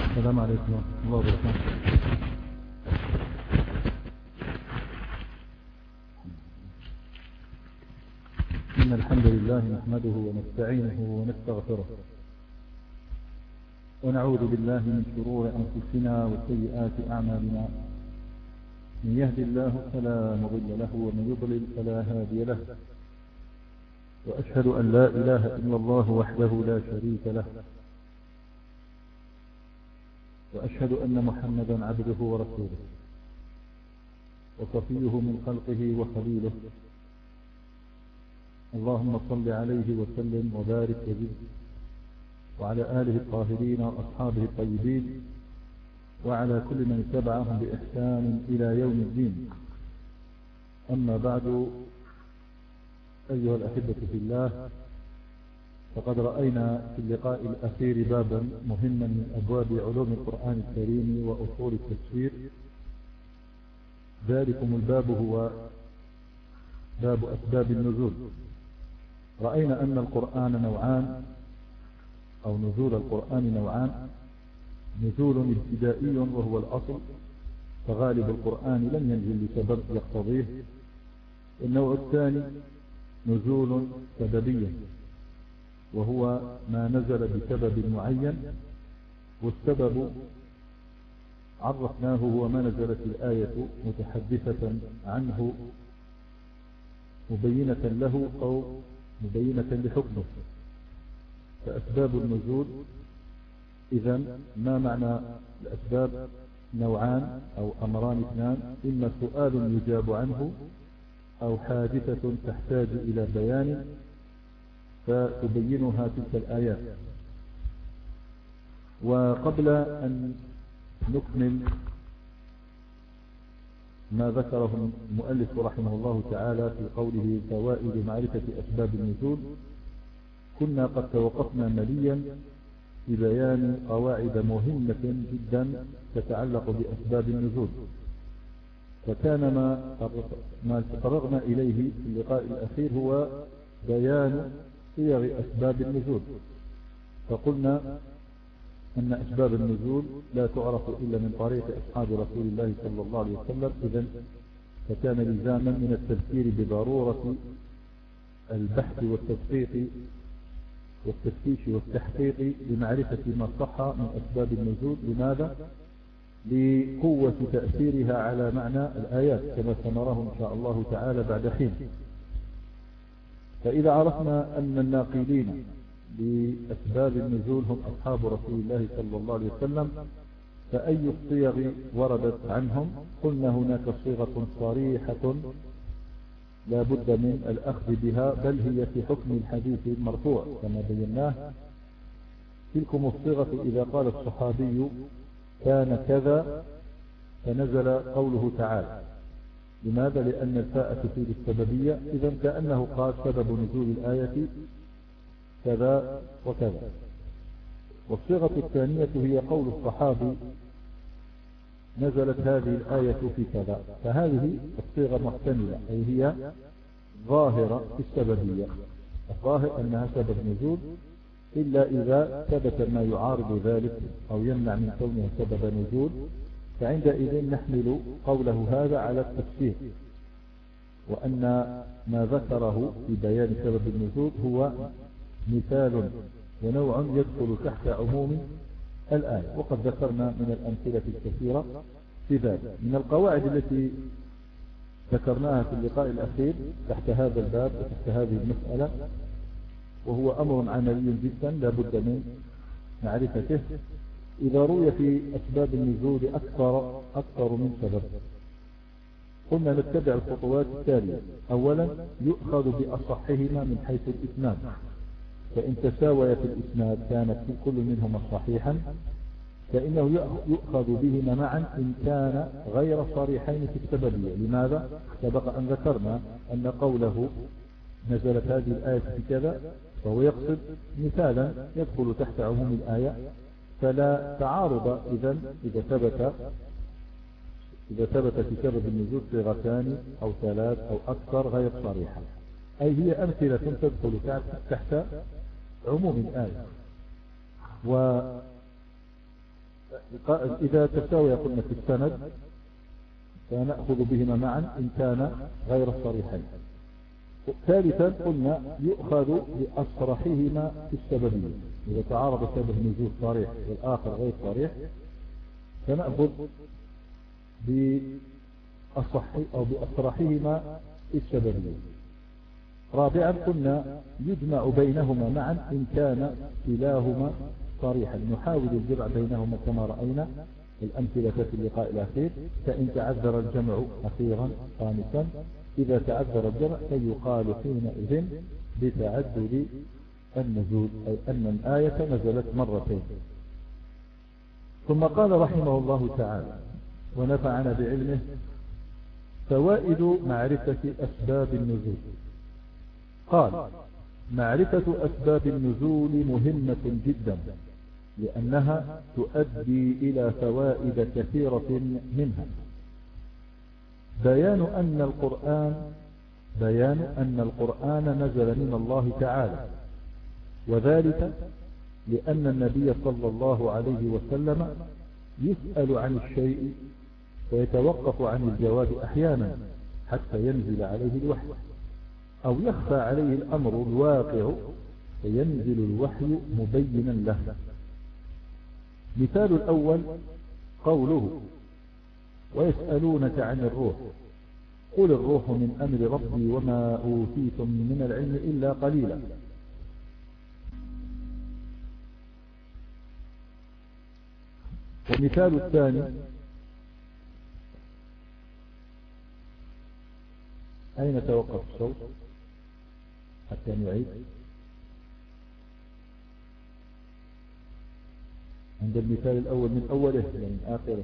السلام عليكم ورحمة الله وبركاته. إن الحمد لله نحمده ونستعينه ونستغفره ونعوذ بالله من شرور أنفسنا وسيئات أعمالنا. من يهد الله فلا مضل له ومن يضلل فلا هادي له، وأشهد أن لا إله إلا الله وحده لا شريك له، وأشهد أن محمدا عبده ورسوله وصفيه من خلقه وخليله. اللهم صل عليه وسلم وبارك وزد، وعلى آله الطاهرين وأصحابه الطيبين، وعلى كل من اتبعهم بإحسان إلى يوم الدين. أما بعد، أيها الأحبة في الله، فقد رأينا في اللقاء الأخير بابا مهما من أبواب علوم القرآن الكريم وأصول التفسير. ذلكم الباب هو باب أسباب النزول. رأينا أن القرآن نوعان، أو نزول القرآن نوعان: نزول ابتدائي وهو الأصل، فغالب القرآن لم ينزل لسبب يقتضيه. النوع الثاني نزول سببي، وهو ما نزل بسبب معين، والسبب عرفناه هو ما نزلت الآية متحدثة عنه مبينة له أو مبينة لحكمه. فأسباب النزول إذن ما معنى الأسباب؟ نوعان أو أمران اثنان: إما سؤال يجاب عنه، أو حادثة تحتاج إلى بيان فتبينها تلك الآيات. وقبل أن نكمل ما ذكره المؤلف رحمه الله تعالى في قوله فوائد معرفة أسباب النزول، كنا قد توقفنا مليا في بيان قواعد مهمة جدا تتعلق بأسباب النزول. فكان ما تفرغنا إليه في اللقاء الأخير هو بيان صيغ أسباب النزول. فقلنا أن أسباب النزول لا تعرف إلا من طريق أصحاب رسول الله صلى الله عليه وسلم. إذن فكان لزاما من التذكير بضرورة البحث والتدقيق والتفتيش والتحقيق لمعرفة ما صح من أسباب النزول. لماذا؟ لقوة تأثيرها على معنى الآيات كما سنراه إن شاء الله تعالى بعد حين. فإذا عرفنا أن الناقلين بأسباب النزول هم أصحاب رسول الله صلى الله عليه وسلم، فأي الصيغ وردت عنهم؟ قلنا هناك صيغة صريحة لا بد من الأخذ بها، بل هي في حكم الحديث المرفوع كما بيناه. تلكم الصيغة إذا قال الصحابي كان كذا فنزل قوله تعالى. لماذا؟ لأن الفاء تفيد السببية، إذن كأنه قال سبب نزول الآية كذا وكذا. والصيغة الثانية هي قول الصحابي نزلت هذه الآية في كذا، فهذه الصيغة محتملة، أي هي ظاهرة في السببية. الظاهر أنها سبب نزول، إلا إذا ثبت ما يعارض ذلك أو يمنع من كونه سبب نزول، فعندئذ نحمل قوله هذا على التفسير، وأن ما ذكره في بيان سبب النزول هو مثال ونوع يدخل تحت عموم الآية. وقد ذكرنا من الأمثلة الكثيرة في ذلك. من القواعد التي ذكرناها في اللقاء الأخير تحت هذا الباب وتحت هذه المسألة، وهو أمر عملي جدا لا بد من معرفته: إذا روي في أسباب النزول أكثر من سبب، قلنا نتبع الخطوات التالية. أولا، يؤخذ بأصحهما من حيث الإسناد، فإن تساويت الإسناد كانت كل منهما صحيحا، فإنه يؤخذ بهما معا إن كان غير صريحين في السببية. لماذا؟ سبق أن ذكرنا أن قوله نزلت هذه الآية في كذا فهو يقصد مثالا يدخل تحت عموم الآية، فلا تعارض إذا ثبت في سبب النزول صيغتان أو ثلاث أو أكثر غير صريحة، أي هي أمثلة تدخل تحت عموم الآية. إذا تساوي قلنا في السند فنأخذ بهما معا إن كان غير صريحين. ثالثا قلنا يؤخذ بأصرحهما في السببية، إذا تعارض سبب نزول صريح والآخر غير صريح فنأخذ بأصرحهما في السببية. رابعا قلنا يجمع بينهما معا إن كان كلاهما صريحا، نحاول الجمع بينهما كما رأينا الأمثلة في اللقاء الأخير، فإن تعذر الجمع أخيرا خامسا إذا تعذر الجمع فيقال حينئذ بتعدد النزول، أي أن الآية نزلت مرتين. ثم قال رحمه الله تعالى ونفعنا بعلمه: فوائد معرفة أسباب النزول. قال: معرفة أسباب النزول مهمة جدا، لأنها تؤدي إلى فوائد كثيرة منها: بيان أن القرآن نزل من الله تعالى، وذلك لأن النبي صلى الله عليه وسلم يسأل عن الشيء ويتوقف عن الجواب أحيانا حتى ينزل عليه الوحي، أو يخفى عليه الأمر الواقع فينزل الوحي مبينا له. مثال الأول قوله: ويسألونك عن الروح قل الروح من أمر ربي وما أوتيتم من العلم إلا قليلا. والمثال الثاني: أين توقف الصوت حتى نعيد؟ عند المثال الأول من أوله من آخره.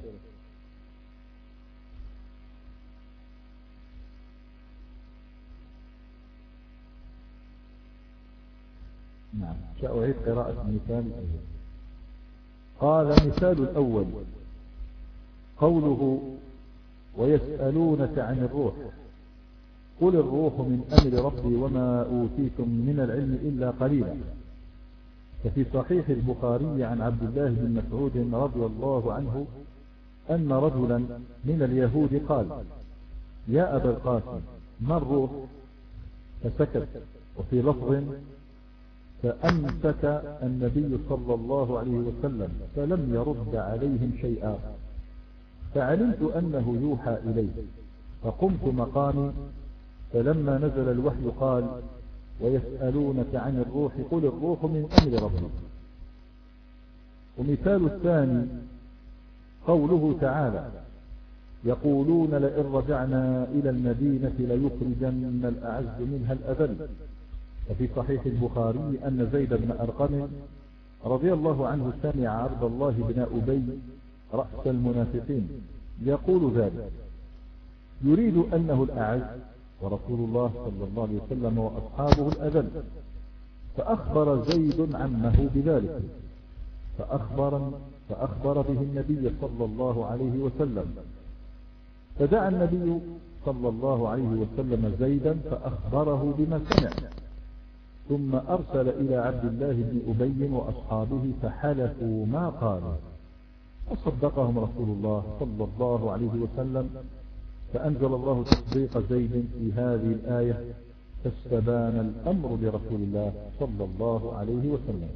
نعم، سأعيد قراءة المثال الأول. قال: مثال الأول قوله: ويسألونك عن الروح قل الروح من أمر ربي وما أوتيتم من العلم إلا قليلا. ففي صحيح البخاري عن عبد الله بن مسعود رضي الله عنه أن رجلا من اليهود قال: يا أبا القاسم ما الروح؟ فسكت. وفي لفظ: فأمسك النبي صلى الله عليه وسلم فلم يرد عليهم شيئا، فعلمت أنه يوحى إليه فقمت مقامي، فلما نزل الوحي قال: ويسألونك عن الروح قل الروح من أمر ربي. ومثال الثاني قوله تعالى: يقولون لئن رجعنا إلى المدينة ليخرجن الأعز منها الأذل. وفي صحيح البخاري أن زيد بن أرقم رضي الله عنه سمع عبد الله بن أبي رأس المنافقين يقول ذلك، يريد أنه الأعز ورسول الله صلى الله عليه وسلم وأصحابه الأذل، فأخبر زيد عمه بذلك فأخبر به النبي صلى الله عليه وسلم، فدعا النبي صلى الله عليه وسلم زيدا فأخبره بما سمع، ثم أرسل إلى عبد الله بن أبي وأصحابه فحلفوا ما قالوا، فصدقهم رسول الله صلى الله عليه وسلم، فأنزل الله تصديق زيد في هذه الآية: فاستبان الأمر لرسول الله صلى الله عليه وسلم.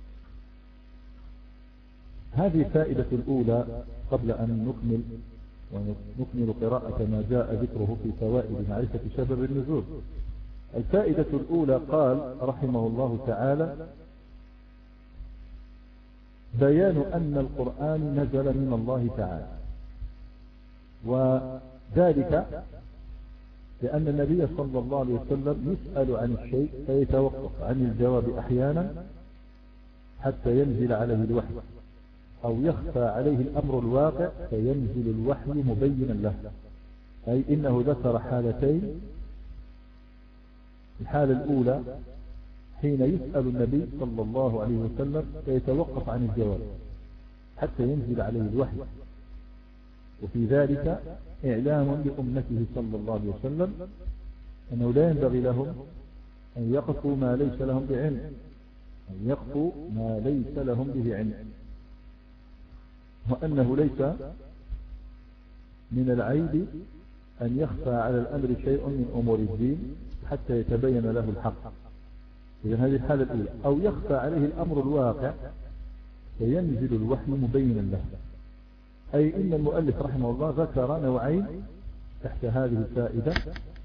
هذه الفائدة الأولى قبل أن نكمل قراءة ما جاء ذكره في فوائد معرفة سبب النزول. الفائدة الأولى قال رحمه الله تعالى: بيان أن القرآن نزل من الله تعالى، وذلك لأن النبي صلى الله عليه وسلم يسأل عن الشيء فيتوقف عن الجواب أحيانا حتى ينزل عليه الوحي، أو يخفى عليه الأمر الواقع فينزل الوحي مبينا له، أي إنه ذكر حالتين: الحالة الأولى حين يسأل النبي صلى الله عليه وسلم فيتوقف عن الجواب حتى ينزل عليه الوحي، وفي ذلك إعلام لأمته صلى الله عليه وسلم أنه لا ينبغي لهم أن يقفوا ما ليس لهم به علم، وأنه ليس من العيب أن يخفى على الأمر شيء من أمور الدين حتى يتبين له الحق. إذن هذه الحالة الأولى. أو يخفى عليه الأمر الواقع فينزل الوحي مبينا له. أي إن المؤلف رحمه الله ذكر نوعين تحت هذه الفائدة،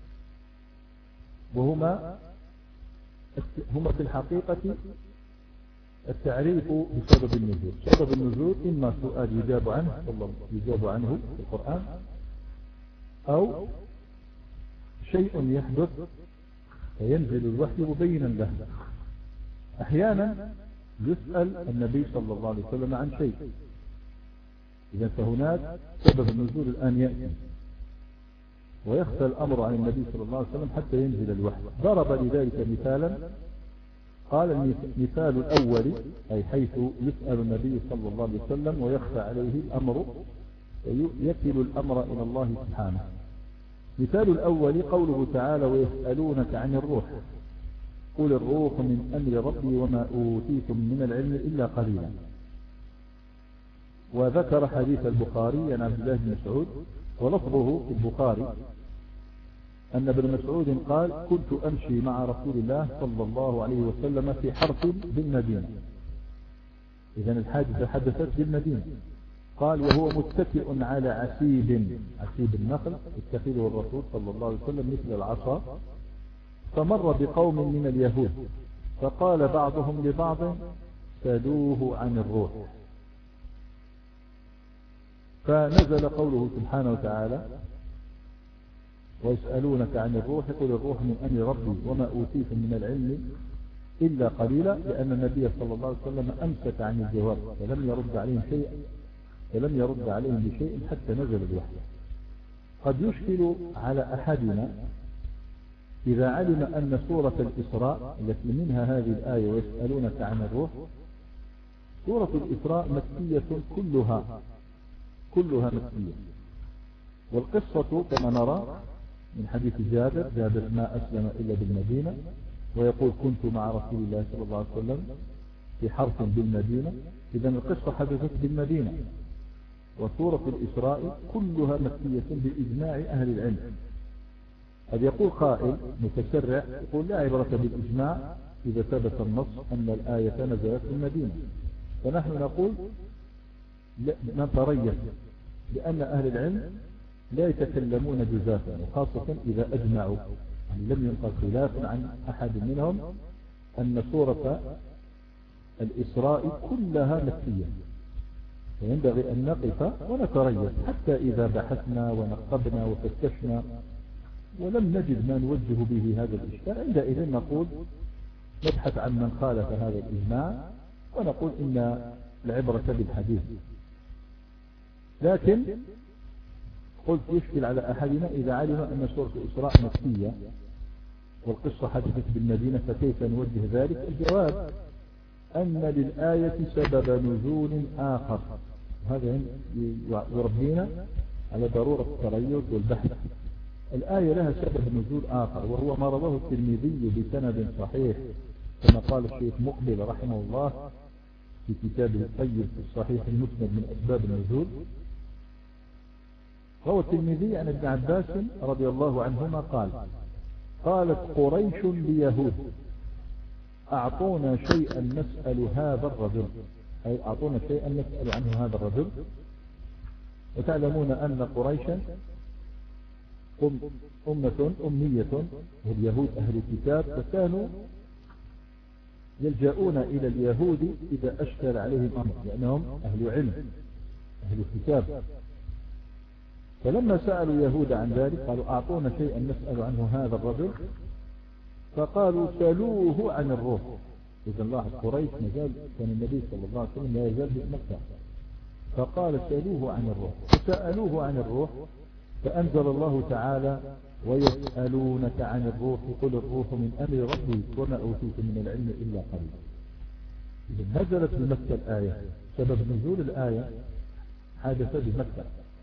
وهما في الحقيقة التعريف بسبب النزول. سبب النزول إما سؤال يجاب عنه في القرآن، أو شيء يحدث فينزل الوحي مبينا له. أحيانا يسأل النبي صلى الله عليه وسلم عن شيء، إذا فهناك سبب النزول الآن يأتي، ويخفى الأمر عن النبي صلى الله عليه وسلم حتى ينزل الوحي. ضرب لذلك مثالا، قال المثال الأول أي حيث يسأل النبي صلى الله عليه وسلم ويخفى عليه الأمر ويكل الأمر إلى الله سبحانه. مثال الأول قوله تعالى ويسألونك عن الروح قل الروح من أمر ربي وما أوتيتم من العلم إلا قليلا. وذكر حديث البخاري عن عبد الله بن مسعود ولفظه في البخاري أن ابن مسعود قال كنت أمشي مع رسول الله صلى الله عليه وسلم في حرث بالمدينة. إذن الحادثة حدثت بالمدينة. قال وهو متكئ على عسيب النخل اتخذه الرسول صلى الله عليه وسلم مثل العصا، فمر بقوم من اليهود فقال بعضهم لبعض سألوه عن الروح، فنزل قوله سبحانه وتعالى ويسألونك عن الروح قل الروح من أمر ربي وما أوتيتم من العلم إلا قليلا، لأن النبي صلى الله عليه وسلم أمسك عن الجواب فلم يرد عليهم بشيء حتى نزل الوحي. قد يشكل على أحدنا إذا علم أن سورة الإسراء التي منها هذه الآية ويسألونك عن الروح، سورة الإسراء مكية كلها مكية. والقصة كما نرى من حديث جابر ما أسلم إلا بالمدينة، ويقول كنت مع رسول الله صلى الله عليه وسلم في حرث بالمدينة. إذن القصة حدثت بالمدينة. وسورة الإسراء كلها مكية بإجماع أهل العلم. قد يقول قائل متسرع يقول لا عبرة بالإجماع إذا ثبت النص أن الآية نزلت بالمدينة، فنحن نقول نتريث لأن أهل العلم لا يتكلمون جزافا، وخاصة إذا أجمعوا. لم ينقل خلاف عن أحد منهم أن سورة الإسراء كلها مكية، فينبغي أن نقف ونتريث حتى إذا بحثنا ونقبنا وفتشنا ولم نجد ما نوجه به هذا الإشكال، عندئذ نقول نبحث عن من خالف هذا الإجماع ونقول إن العبرة بالحديث. لكن قلت يشكل على أحدنا إذا علم أن سورة الإسراء مكية والقصة حدثت بالمدينة فكيف نوجه ذلك؟ الجواب أن للآية سبب نزول آخر، وهذا يربينا على ضرورة التريث والبحث. الآية لها سبب نزول آخر، وهو ما رواه الترمذي بسند صحيح كما قال الشيخ مقبل رحمه الله في كتابه الطيب في الصحيح المسند من أسباب النزول. روى الترمذي عن ابن عباس رضي الله عنهما قال قالت قريش ليهود أعطونا شيئا نسأل هذا الرجل، أي أعطونا شيئا نسأل عنه هذا الرجل. وتعلمون أن قريشا أمة أمية واليهود أهل الكتاب، فكانوا يلجؤون إلى اليهود إذا أشكل عليهم أمر لأنهم أهل علم أهل الكتاب. فلما سألوا يهود عن ذلك قالوا أعطونا شيئا نسأل عنه هذا الرجل، فقالوا سألوه عن الروح. إذا الله قريش مازال كان النبي صلى الله عليه وسلم لا يزال في مكة، فقال سألوه عن الروح، فسألوه عن الروح فأنزل الله تعالى ويسألونك عن الروح قل الروح من أمر ربي وما أوتيتم من العلم إلا قليلا. إذا نزلت بمكة الآية، سبب نزول الآية حدث بمكة.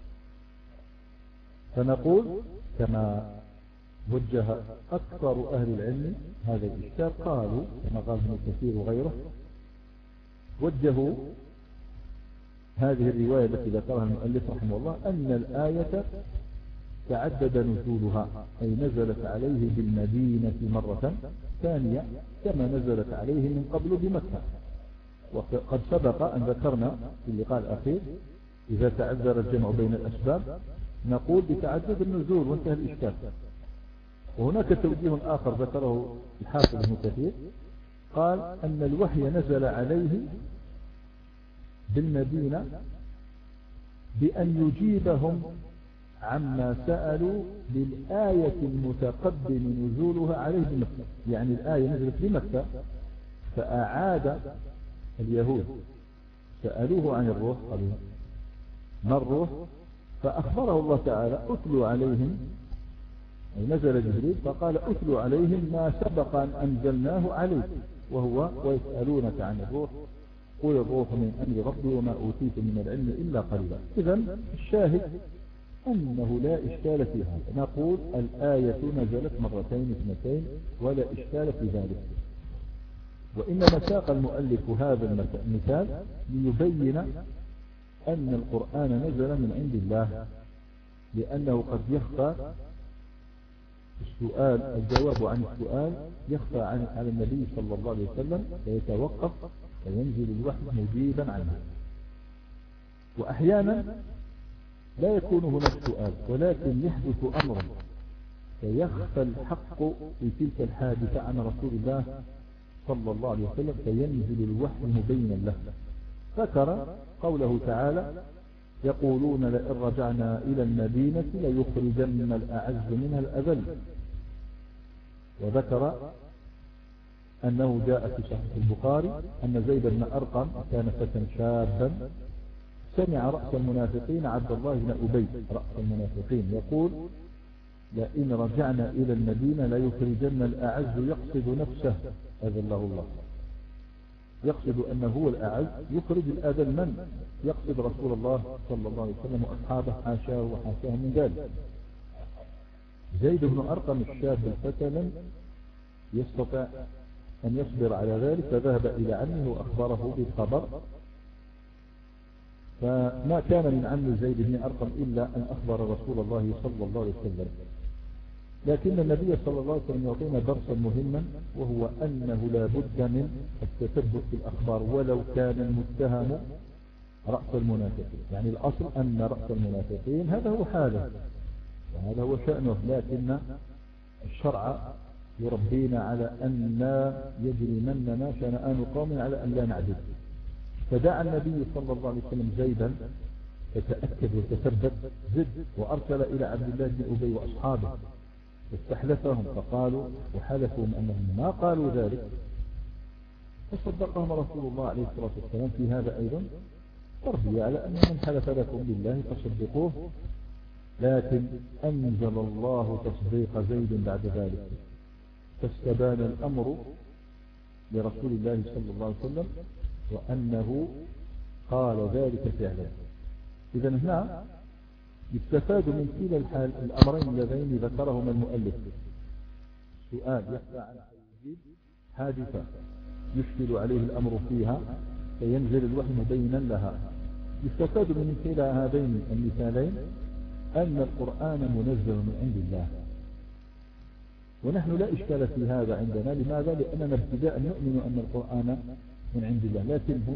فنقول كما وجه أكثر أهل العلم هذا الإشكال، قالوا كما قال ابن كثير وغيره وجهوا هذه الرواية التي ذكرها المؤلف رحمه الله أن الآية تعدد نزولها، أي نزلت عليه بالمدينة مرة ثانية كما نزلت عليه من قبل بمكة. وقد سبق أن ذكرنا في اللقاء الأخير إذا تعذر الجمع بين الأسباب نقول بتعدد النزول وانتهى الإشكال. وهناك توجيه آخر ذكره الحافظ ابن كثير، قال أن الوحي نزل عليه بالمدينة بأن يجيبهم عما سألوا للآية المتقدم نزولها عليه بمكة. يعني الآية نزلت بمكة فأعاد اليهود سألوه عن الروح، قالوا ما الروح؟ فأخبره الله تعالى أتلوا عليهم، نزل جبريل فقال أتلوا عليهم ما سبق أن أنزلناه عليك، وهو ويسألونك عن الروح قل الروح من أمر ربي وما أوتيت من العلم إلا قليلا. إذن الشاهد أنه لا إشكال في هذا، نقول الآية نزلت مرتين اثنتين ولا إشكال في ذلك. وإنما ساق المؤلف هذا المثال ليبين أن القرآن نزل من عند الله، لأنه قد يخفى السؤال، الجواب عن السؤال يخفى على النبي صلى الله عليه وسلم فيتوقف وينزل الوحي مجيبا عنه. وأحيانا لا يكون هناك سؤال ولكن يحدث أمر فيخفى الحق في تلك الحادثة عن رسول الله صلى الله عليه وسلم فينزل الوحي مبينا له. ذكر قوله تعالى يقولون لئن رجعنا إلى المدينة ليخرجن الأعز منها الأذل. وذكر أنه جاء في صحيح البخاري أن زيد بن أرقم كان فتى شابا سمع رأس المنافقين عبد الله بن أبي رأس المنافقين يقول لئن رجعنا إلى المدينة ليخرجن الأعز، يقصد نفسه أذله الله، يقصد أنه هو الأعز يخرج الأذل من؟ يقصد رسول الله صلى الله عليه وسلم وأصحابه حاشاه وحاشاه من ذلك. زيد بن أرقم الشاب الفتى لم يستطع أن يصبر على ذلك فذهب إلى عمه وأخبره بالخبر، فما كان من عم زيد بن أرقم إلا أن أخبر رسول الله صلى الله عليه وسلم. لكن النبي صلى الله عليه وسلم يعطينا درسا مهما، وهو أنه لا بد من التثبت في الأخبار ولو كان المتهم رأس المنافقين. يعني الأصل أن رأس المنافقين هذا هو حاله وهذا هو شأنه، لكن الشرع يربينا على أن لا يجرمننا شنآن قوم على أن لا نعدل. فدعا النبي صلى الله عليه وسلم زيدا فتأكد وتثبت زد، وأرسل إلى عبد الله بن أبي وأصحابه واستحلفهم فقالوا وحلفوا أنهم ما قالوا ذلك، فصدقهم رسول الله عليه الصلاة والسلام في هذا أيضا تربية على أن من حلف لكم بالله فصدقوه. لكن أنزل الله تصديق زيد بعد ذلك فاستبان الأمر لرسول الله صلى الله عليه وسلم وأنه قال ذلك فعلا. إذا هنا يستفاد من كلا الأمرين اللذين ذكرهما المؤلف، سؤال يخفى عن الجيد، حادثة يشكل عليه الأمر فيها فينزل الوحي مبينا لها. يستفاد من كلا هذين المثالين أن القرآن منزل من عند الله، ونحن لا إشكال في هذا عندنا. لماذا؟ لأننا ابتداء نؤمن أن القرآن من عند الله،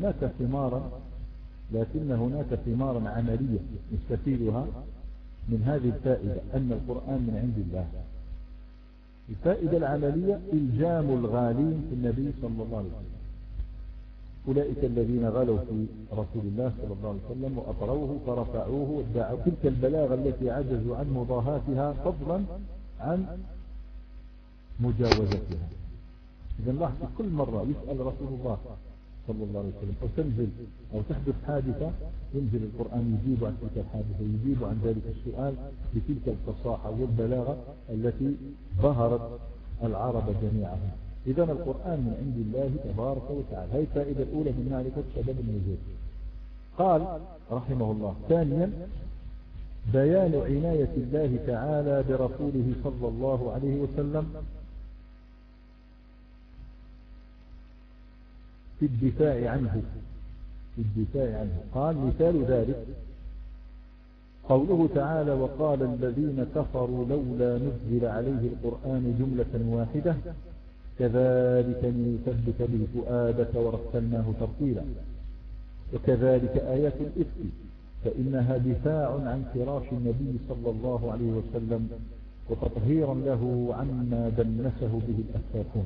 لكن هناك ثمارا عملية نستفيدها من هذه الفائدة أن القرآن من عند الله. الفائدة العملية إلجام الغالين في النبي صلى الله عليه وسلم، أولئك الذين غلوا في رسول الله صلى الله عليه وسلم وأطروه فرفعوه وادعوا تلك البلاغة التي عجزوا عن مضاهاتها فضلا عن مجاوزتها. إذا لاحظوا كل مرة يسأل رسول الله صلى الله عليه وسلم أو تنزل أو تحدث حادثة ينزل القرآن يجيب عن تلك الحادثة، يجيب عن ذلك السؤال بتلك الفصاحة والبلاغة التي ظهرت العرب جميعها. إذا القرآن من عند الله تبارك وتعالى. هذه الفائدة الأولى من معرفة سبب النزول. قال رحمه الله ثانيا بيان عناية الله تعالى برسوله صلى الله عليه وسلم في الدفاع عنه في الدفاع عنه. قال مثال ذلك قوله تعالى وقال الذين كفروا لولا نزل عليه القرآن جملة واحدة كذلك لنثبت به فؤادك ورتلناه ترتيلا. وكذلك آيات الإفك فإنها دفاع عن فراش النبي صلى الله عليه وسلم وتطهيرا له عما دنسه به الأفاكون.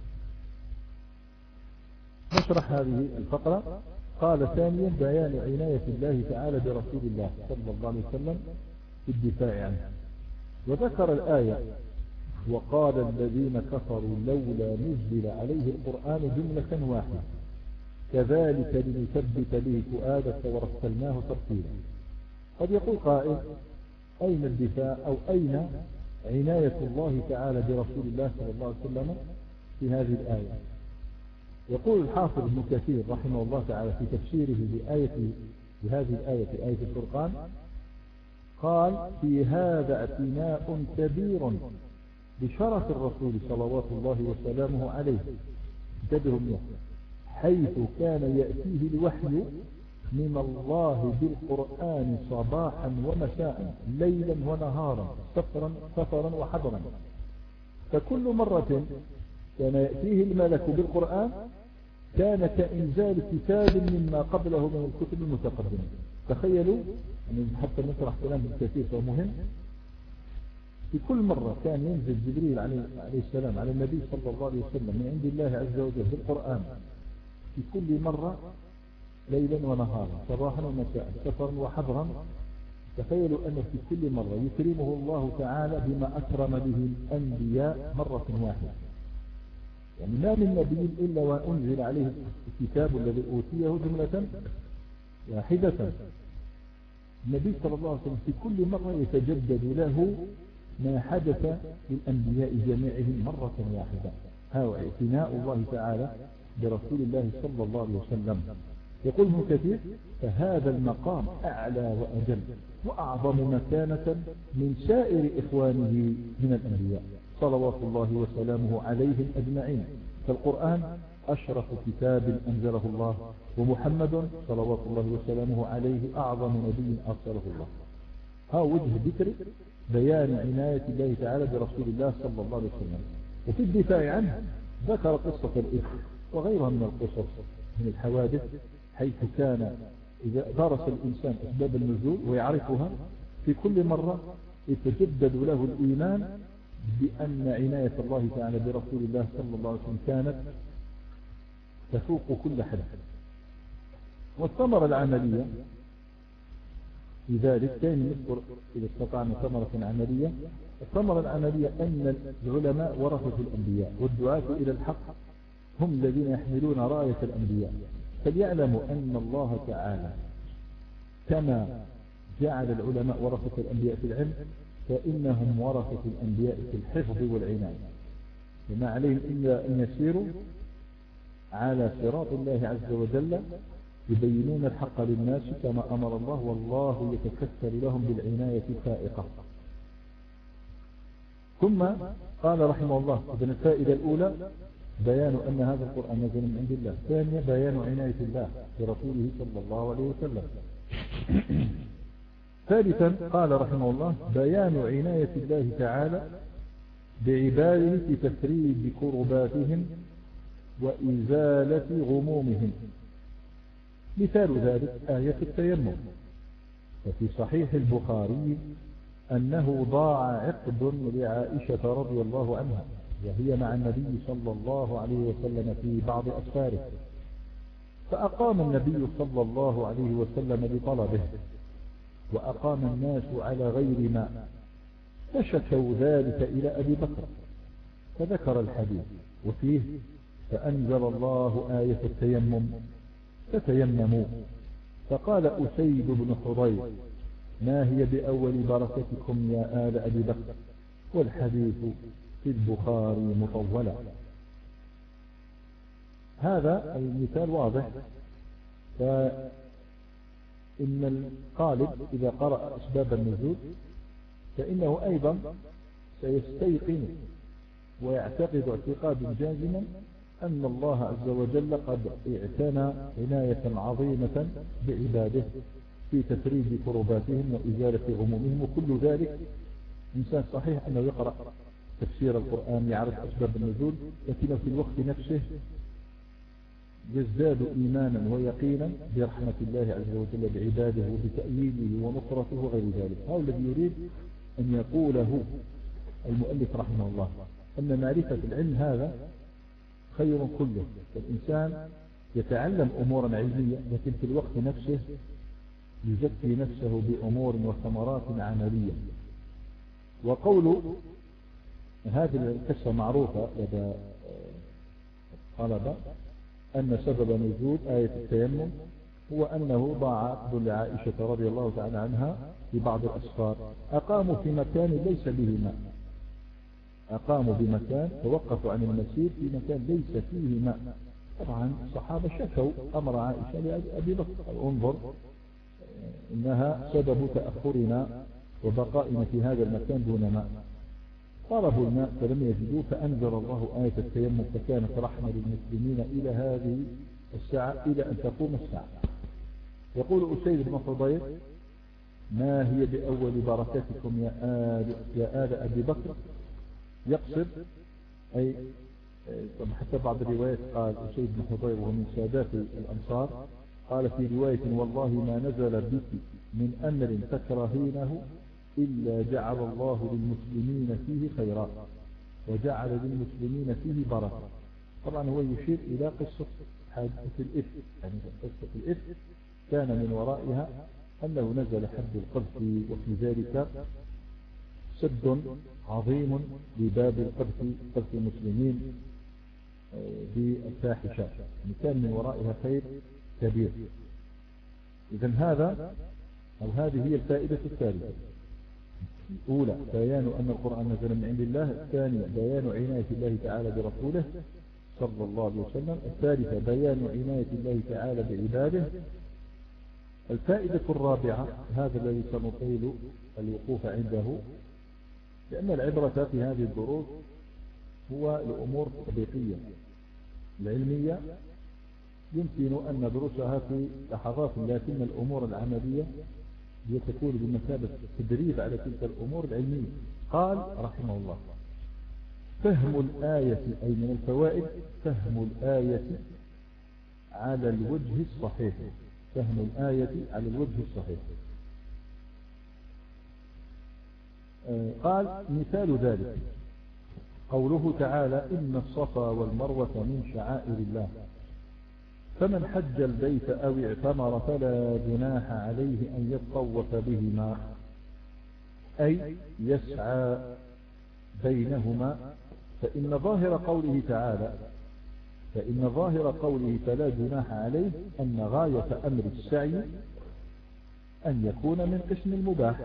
نشرح هذه الفقرة. قال ثانيا بيان عناية الله تعالى برسول الله صلى الله عليه وسلم في الدفاع عنه. وذكر الآية وقال الذين كفروا لولا نزل عليه القرآن جملة واحدة كذلك لنثبت به فؤادك ورتلناه ترتيلا. قد يقول قائل أين الدفاع أو أين عناية الله تعالى برسول الله صلى الله عليه وسلم في هذه الآية؟ يقول الحافظ ابن كثير رحمه الله تعالى في تفسيره بهذه الآية في آية الفرقان قال في هذا اعتناء كبير بشرف الرسول صلوات الله وسلامه عليه انتبهوا منه حيث كان يأتيه الوحي من الله بالقرآن صباحا ومساء ليلا ونهارا سفرا وحضرا. فكل مرة كان يأتيه الملك بالقرآن كان كإنزال كتاب مما قبله من الكتب المتقدمة. تخيلوا يعني حتى نشرح كلام بالكثير فهو مهم. في كل مرة كان ينزل جبريل عليه السلام على النبي صلى الله عليه وسلم من عند الله عز وجل بالقرآن في كل مرة ليلا ونهارا صباحا ومساء سفرا وحضرا. تخيلوا أن في كل مرة يكرمه الله تعالى بما أكرم به الأنبياء مرة واحدة. يعني ما من نبي إلا وأنزل عليه الكتاب الذي أوتيه جملة واحدة. النبي صلى الله عليه وسلم في كل مرة يتجدد له ما حدث للأنبياء جميعهم مرة واحدة. هذا اعتناء الله تعالى برسول الله صلى الله عليه وسلم. يقول ابن كثير فهذا المقام أعلى وأجل وأعظم مكانة من سائر إخوانه من الأنبياء صلوات الله وسلامه عليهم أجمعين. فالقرآن أشرف كتاب أنزله الله ومحمد صلوات الله وسلامه عليه أعظم نبي أرسله الله. ها وجه ذكر بيان عناية الله تعالى برسول الله صلى الله عليه وسلم. وفي الدفاع عنه ذكر قصة الإفك وغيرها من القصص من الحوادث حيث كان إذا درس الإنسان أسباب النزول ويعرفها في كل مرة يتجدد له الإيمان بأن عناية الله تعالى برسول الله صلى الله عليه وسلم كانت تفوق كل حد. والثمرة العملية في ذلك كان نذكر إذا استطعنا ثمرة عملية. الثمرة العملية أن العلماء ورثة الأنبياء والدعاة إلى الحق هم الذين يحملون راية الأنبياء. فليعلموا أن الله تعالى كما جعل العلماء ورثة الأنبياء في العلم فإنهم ورثة الأنبياء في الحفظ والعناية. وما عليهم إلا أن يسيروا على صراط الله عز وجل يبينون الحق للناس كما أمر الله والله يتكفل لهم بالعناية الفائقة. ثم قال رحمه الله إذن الفائدة الأولى بيان أن هذا القرآن نزل من عند الله. ثانيا بيان عناية الله برسوله صلى الله عليه وسلم. ثالثا قال رحمه الله بيان عناية الله تعالى بعباده في تفريج كرباتهم وإزالة غمومهم. مثال ذلك آية التيمم. ففي صحيح البخاري أنه ضاع عقد لعائشة رضي الله عنها وهي مع النبي صلى الله عليه وسلم في بعض أسفاره فأقام النبي صلى الله عليه وسلم بطلبه وأقام الناس على غير ماء فشكوا ذلك إلى أبي بكر فذكر الحديث وفيه فأنزل الله آية التيمم فتيمموا. فقال أسيد بن حضير ما هي بأول بركتكم يا آل أبي بكر والحديث في البخاري مطولا. هذا المثال واضح. فإن الطالب إذا قرأ أسباب النزول فإنه أيضا سيستيقن ويعتقد اعتقادا جازما أن الله عز وجل قد اعتنى عناية عظيمة بعباده في تفريج كرباتهم وإزالة غمومهم، وكل ذلك إنسان صحيح أنه يقرأ تفسير القرآن يعرف أسباب النزول، لكن في الوقت نفسه يزداد إيمانا ويقينا برحمة الله عز وجل بعباده وبتأييده ونصرته وغير ذلك. هذا الذي يريد أن يقوله المؤلف رحمه الله، أن معرفة العلم هذا خير كله. الإنسان يتعلم أمورا علمية لكن في الوقت نفسه يزكي نفسه بأمور وثمرات عملية. وقول هذه القصة معروفة لدى الطلبة أن سبب نزول آية التيمم هو أنه ضاع عقد لعائشة رضي الله تعالى عنها في بعض الأسفار، أقاموا في مكان ليس به ماء، أقاموا بمكان توقفوا عن المسير في مكان ليس فيه ماء. طبعا الصحابة شكوا أمر عائشة لأبي بكر، انظر إنها سبب تأخرنا وبقائنا في هذا المكان دون ماء. طلبوا الماء فلم يجدوه، فأنزل الله آية التيمم فكانت رحمة للمسلمين إلى هذه الساعة إلى أن تقوم الساعة. يقول أسيد بن حضير: ما هي بأول بركتكم يا آل أبي بكر؟ يقصد أي حتى بعض الروايات قال أسيد بن حضير وهو من سادات الأنصار، قال في رواية: والله ما نزل بك من أمر تكرهينه إلا جعل الله للمسلمين فيه خيرا وجعل للمسلمين فيه بركة. طبعا هو يشير إلى قصة حادثة الإفك، يعني قصة الإفك كان من ورائها أنه نزل حد القذف، وفي ذلك سد عظيم لباب قذف المسلمين بالفاحشة، يعني كان من ورائها خير كبير. إذن هذا أو هذه هي الفائدة الثالثة. الأولى بيان أن القرآن نزل من عند الله، الثانية بيان عناية الله تعالى برسوله صلى الله عليه وسلم، الثالثة بيان عناية الله تعالى بعباده. الفائدة الرابعة، هذا الذي سنطيل الوقوف عنده، لأن العبرة في هذه الدروس هو الأمور التطبيقية العلمية يمكن أن ندرسها في لحظات، لكن الأمور العملية هي تكون بمثابة تدريب على تلك الأمور العلمية. قال رحمه الله: فهم الآية، أي من الفوائد فهم الآية على الوجه الصحيح، فهم الآية على الوجه الصحيح. قال: مثال ذلك قوله تعالى: إن الصفا والمروة من شعائر الله، فمن حج البيت أو اعتمر فلا جناح عليه أن يطوف بهما، أي يسعى بينهما. فإن ظاهر قوله فلا جناح عليه أن غاية أمر السعي أن يكون من قسم المباح.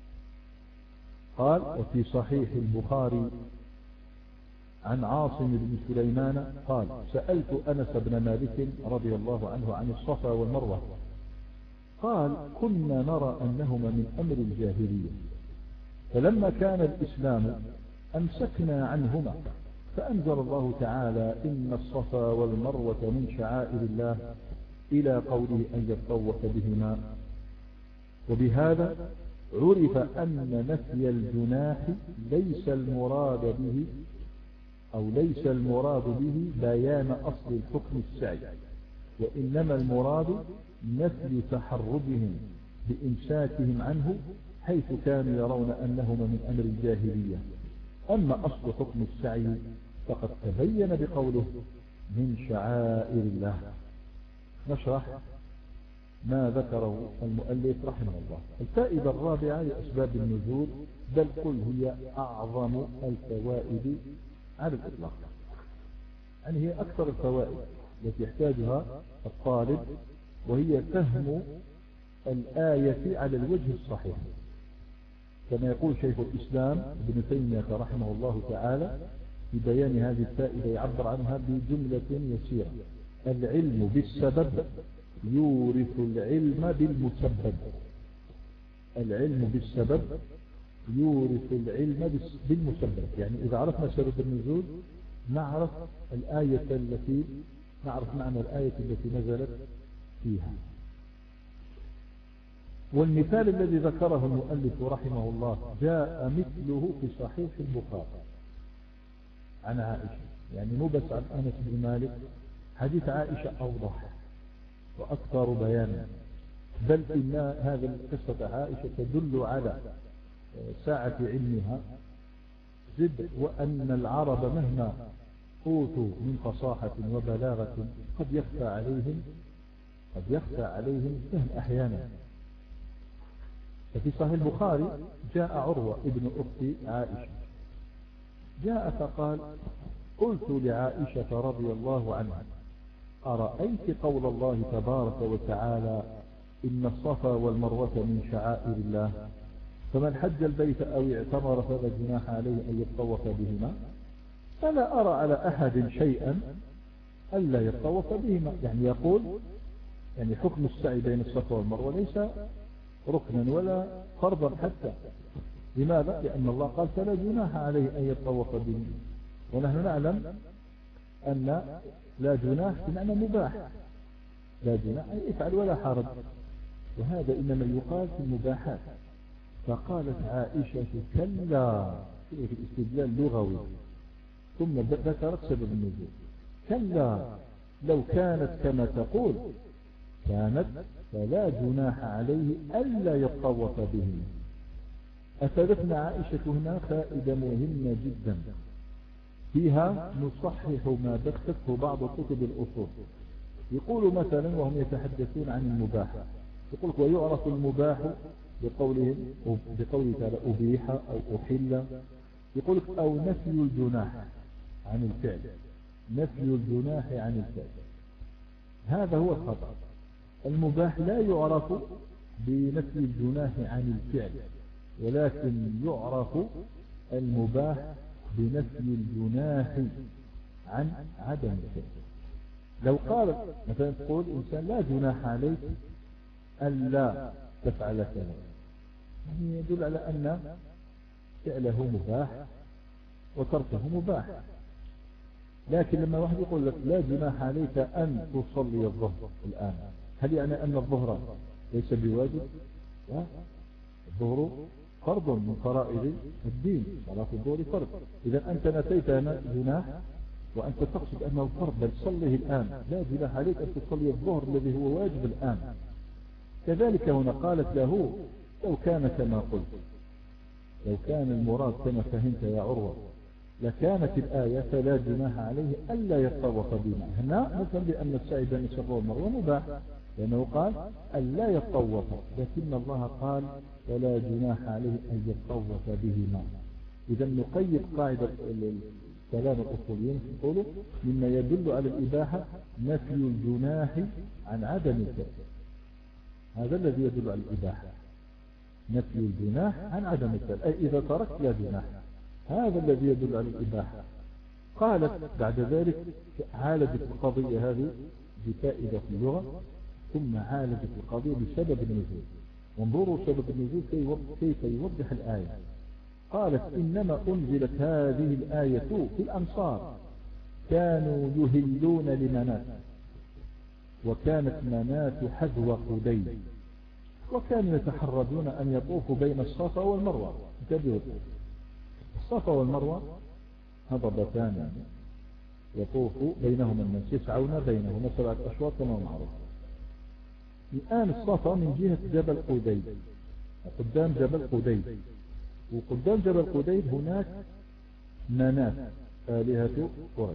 قال: وفي صحيح البخاري عن عاصم بن سليمان قال: سألت أنس بن مالك رضي الله عنه عن الصفا والمروة، قال: كنا نرى أنهما من أمر الجاهلية، فلما كان الإسلام أمسكنا عنهما، فأنزل الله تعالى: إن الصفا والمروة من شعائر الله، إلى قوله أن يطوف بهما. وبهذا عرف أن نفي الجناح ليس المراد به بيان أصل الحكم السعي، وإنما المراد نفي تحرجهم بإمساكهم عنه، حيث كانوا يرون أنهما من أمر الجاهلية. أما أصل حكم السعي فقد تبين بقوله من شعائر الله. نشرح ما ذكره المؤلف رحمه الله. الفائدة الرابعة لأسباب النزول، بل قل هي أعظم الفوائد على الإطلاق، يعني هي أكثر الفوائد التي يحتاجها الطالب، وهي فهم الآية على الوجه الصحيح، كما يقول شيخ الإسلام ابن تيمية رحمه الله تعالى في بيان هذه الفائدة، يعبر عنها بجملة يسيرة: العلم بالسبب يورث العلم بالمسبب. العلم بالسبب يورث العلم بالمسبب، يعني إذا عرفنا سبب النزول نعرف نعرف معنى الآية التي نزلت فيها. والمثال الذي ذكره المؤلف رحمه الله جاء مثله في صحيح البخاري عن عائشة، يعني مو بس عن أنس بن مالك، حديث عائشة أوضح وأكثر بيانا، بل إن هذا القصة عائشة تدل على ساعة علمها، زد وأن العرب مهما أوتوا من فصاحة وبلاغة قد يخفى عليهم الفهم أحيانا. ففي صحيح البخاري جاء عروة ابن أخت عائشة، جاء فقال: قلت لعائشة رضي الله عنها: أرأيت قول الله تبارك وتعالى إن الصفا والمروة من شعائر الله، فمن حج البيت أو اعتمر فلا جناح عليه أن يطوف بهما، فلا أرى على أحد شيئا ألا يطوف بهما. يعني يقول يعني حكم السعي بين الصفا والمروة ليس ركنا ولا فرضا حتى. لماذا؟ لأن الله قال فلا جناح عليه أن يطوف بهما، ونحن نعلم أن لا جناح بمعنى مباح، لا جناح أي افعل ولا حرج، وهذا إنما يقال في المباحات. فقالت عائشة: كلا، في الاستدلال لغوي، ثم ذكرت سبب النزول: كلا لو كانت كما تقول كانت فلا جناح عليه ألا يطوف به. أفادتنا عائشة هنا فائدة مهمة جدا فيها نصحح ما دخلته بعض كتب الأصول. يقول مثلا وهم يتحدثون عن المباح، يقول ويعرف المباح بقوله تعالى أبيح أو أحل، يقول أو نفي الجناح عن الفعل، نفي الجناح عن الفعل. هذا هو الخطأ. المباح لا يعرف بنفي الجناح عن الفعل، ولكن يعرف المباح بنفي الجناح عن عدم الفعل. لو قال مثلا تقول إنسان لا جناح عليك ألا تفعل كذا، يعني يدل على أن فعله مباح وتركه مباح. لكن لما واحد يقول لك لا جناح عليك أن تصلي الظهر الآن، هل يعني أن الظهر ليس بواجب؟ لا، الظهر فرض من فرائض الدين، صلاة الظهر فرض. إذا أنت نسيت جناح وأنت تقصد أنه فرض، بل صليه الآن، لا جناح عليك أن تصلي الظهر الذي هو واجب الآن. كذلك هنا قالت له: لو كان كما قلت، لو كان المراد كما فهمت يا عروة لكانت الآية فلا جناح عليه ألا يطوف بهما. هنا مثلا بأن السعي بين الصفا والمروة مباح، لأنه قال ألا يطوف، لكن الله قال فلا جناح عليه أن يطوف بهما. إذا نقيد قاعدة كلام الأصوليين يقولوا مما يدل على الإباحة نفي الجناح عن عدم الفعل. هذا الذي يدل على الإباحة، نفي الجناح عن عدم الفعل، أي إذا تركت لا جناح، هذا الذي يدل على الإباحة. قالت بعد ذلك عالجت القضية هذه بفائدة في اللغة، ثم عالجت القضية بسبب النزول. وانظروا سبب النزول كيف يوضح الآية. قالت: إنما أنزلت هذه الآية في الأنصار، كانوا يهلون لمنات، وكانت منات حذو قدي، وكانوا يتحرجون أن يطوفوا بين الصفا والمروة. انتبهوا، الصفا والمروة هضبتان يطوف بينهما الناس، يسعون بينهما 7 أشواط كما معروف. الآن الصفا من جهة جبل قدي، قدام جبل قدي، وقدام جبل قدي هناك منات آلهة قريش.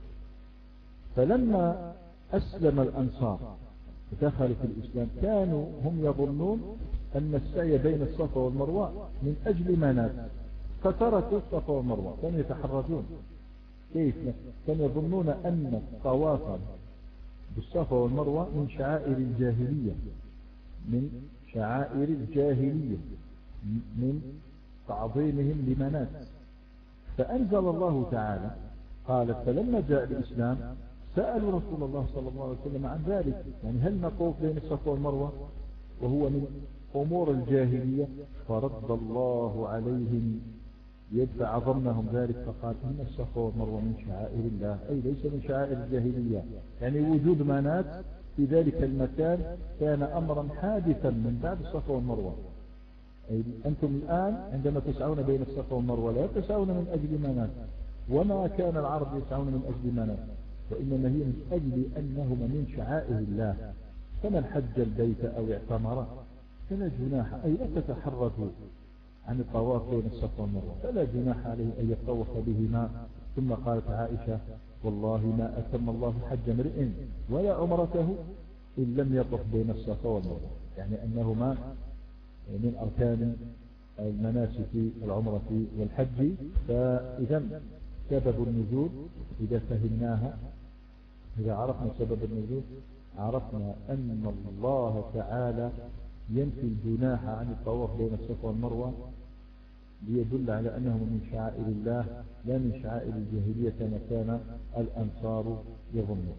فلما أسلم الأنصار ودخلوا في الإسلام كانوا هم يظنون أن السعي بين الصفا والمروة من أجل منات، فتركوا الصفا والمروة، كانوا يتحرجون. كيف؟ كانوا يظنون أن الطواف بالصفا والمروة من شعائر الجاهلية، من شعائر الجاهلية، من تعظيمهم لمنات. فأنزل الله تعالى قال: فلما جاء الإسلام سألوا رسول الله صلى الله عليه وسلم عن ذلك، يعني هل نطوف بين الصفا والمروة وهو من أمور الجاهلية؟ فرد الله عليهم يدفع ظنهم ذلك فقال إن الصفا والمروة من شعائر الله، أي ليس من شعائر الجاهلية. يعني وجود منات في ذلك المكان كان أمرا حادثا من بعد الصفا والمروة. أي أنتم الآن عندما تسعون بين الصفا والمروة لا تسعون من أجل منات، وما كان العرب يسعون من أجل منات، وإنما هي من أجل أنهما من شعائر الله. فمن حج البيت أو اعتمر فلا جناح، أي لا تتحركوا عن الطواف بين الصفا والمروة، فلا جناح عليه أن يطوف بهما. ثم قالت عائشة والله ما أتم الله حج امرئ ولا عمرته إن لم يطف بين الصفا والمروة، يعني أنهما من أركان المناسك العمرة والحج. فإذا سبب النزول إذا فهمناها، إذا عرفنا سبب النزول عرفنا أن الله تعالى ينفي الجناح عن الطواف بين الصفا والمروة ليدل على أنه من شعائر الله لا من شعائر الجاهلية كما كان الأنصار يظنون.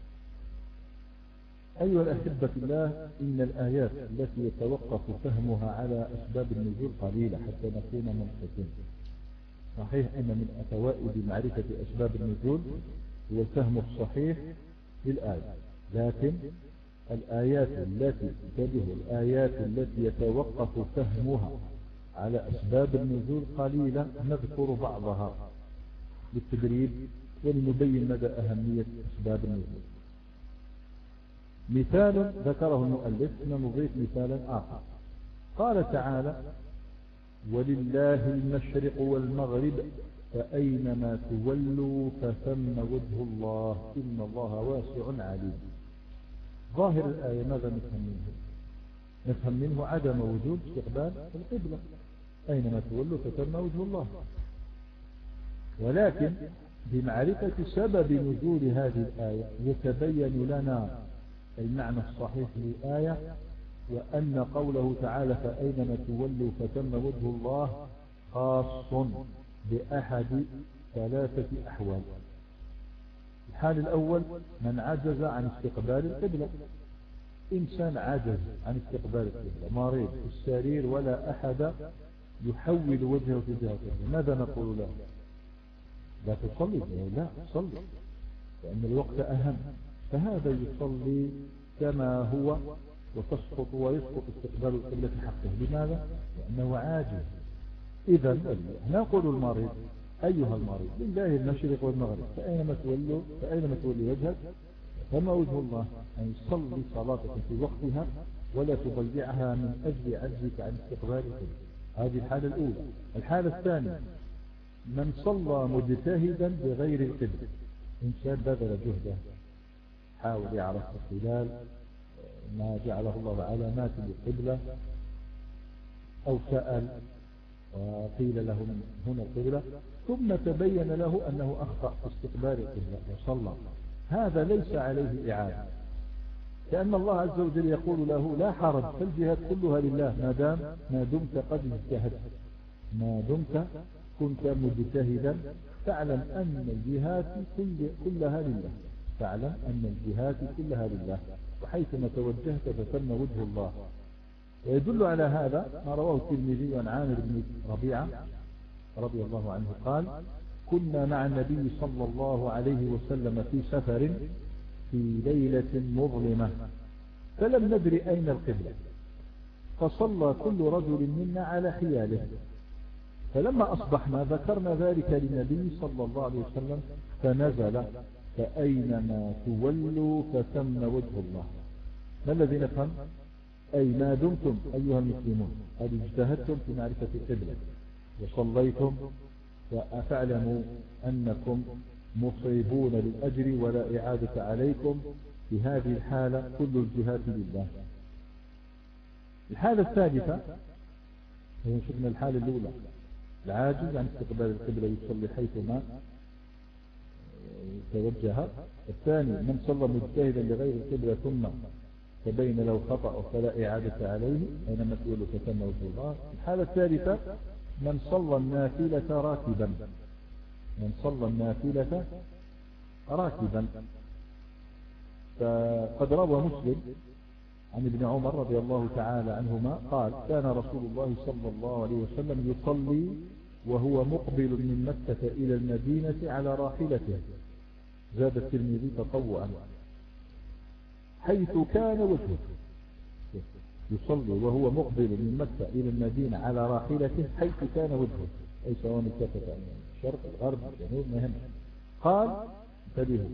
أيها الأحبة الله، إن الآيات التي يتوقف فهمها على أسباب النزول قليلة حتى نكون منصفين. صحيح أن من فوائد معرفة أسباب النزول هو الفهم الصحيح للآية، لكن الآيات التي يتوقف فهمها على أسباب النزول قليلة، نذكر بعضها للتدريب ولنبين مدى أهمية أسباب النزول. مثال ذكره المؤلف، نضيف مثالا آخر. قال تعالى ولله المشرق والمغرب فأينما تولوا فثم وجه الله إن الله واسع عليم. ظاهر الآية ماذا نفهم منه؟ نفهم منه عدم وجود استقبال القبلة، أينما تولوا فثم وجه الله. ولكن بمعرفة سبب نزول هذه الآية يتبين لنا المعنى الصحيح للآية، وأن قوله تعالى فأينما تولوا فثم وجه الله خاص بأحد ثلاثة أحوال. الحال الأول من عجز عن استقبال القبلة، إنسان عجز عن استقبال القبلة، مريض في السرير ولا أحد يحول وجهه تجاه القبلة، ماذا نقول له؟ لا تصلي، لا تصلي لأن الوقت أهم، فهذا يصلي كما هو وتسقط ويسقط استقبال القبلة حقه. لماذا؟ لأنه عاجز. إذا نقول المريض أيها المريض لله المشرق والمغرب فأينما تولي وجهك فما وجه الله، أن يصلي صلاتك في وقتها ولا تضيعها من أجل عجزك عن استقبال القبلة. هذه الحالة الأولى. الحالة الثانية من صلى مجتهدا بغير القبلة، إنسان بذل جهده حاول يعرف خلال ما جعله الله علامات للقبلة، أو سأل وقيل له من هنا القبلة ثم تبين له أنه أخطأ في استقبال القبلة وصلى، هذا ليس عليه إعادة، لأن الله عز وجل يقول له لا حرج فالجهات كلها لله ما دمت قد اجتهدت، ما دمت كنت مجتهدا فاعلم أن الجهات كلها لله، فاعلم أن الجهات كلها لله، وحيثما توجهت فثم وجه الله. ويدل على هذا ما رواه الترمذي عن عامر بن ربيعة رضي الله عنه قال كنا مع النبي صلى الله عليه وسلم في سفر في ليلة مظلمة فلم ندري أين القبلة، فصلى كل رجل منا على حياله، فلما أصبحنا ذكرنا ذلك للنبي صلى الله عليه وسلم فنزل فأينما تولوا فثم وجه الله. ما الذي نفهم؟ أي ما دمتم أيها المسلمون قد اجتهدتم في معرفة القبلة وصليتم فأعلموا أنكم مصيبون للأجر ولا إعادة عليكم، في هذه الحالة كل الجهات لله. الحالة الثالثة هي شفنا الحالة الأولى العاجز عن استقبال القبلة يصلي حيثما توجه. الثاني من صلى مجتهدا لغير القبلة ثم تبين له خطأ فلا إعادة عليه أينما تولوا فثم وجه الله. الحالة الثالثة من صلى النافلة راكبا، من صلى النافلة راكبا. فقد روى مسلم عن ابن عمر رضي الله تعالى عنهما قال كان رسول الله صلى الله عليه وسلم يصلي وهو مقبل من مكة إلى المدينة على راحلته. زاد الترمذي تطوعا حيث كان وجهه، يصلي وهو مقبل من مكة إلى المدينة على راحلته حيث كان وجهه، أي سواء التفت عن الشرق الغرب الجنوب مهم. قال انتبهوا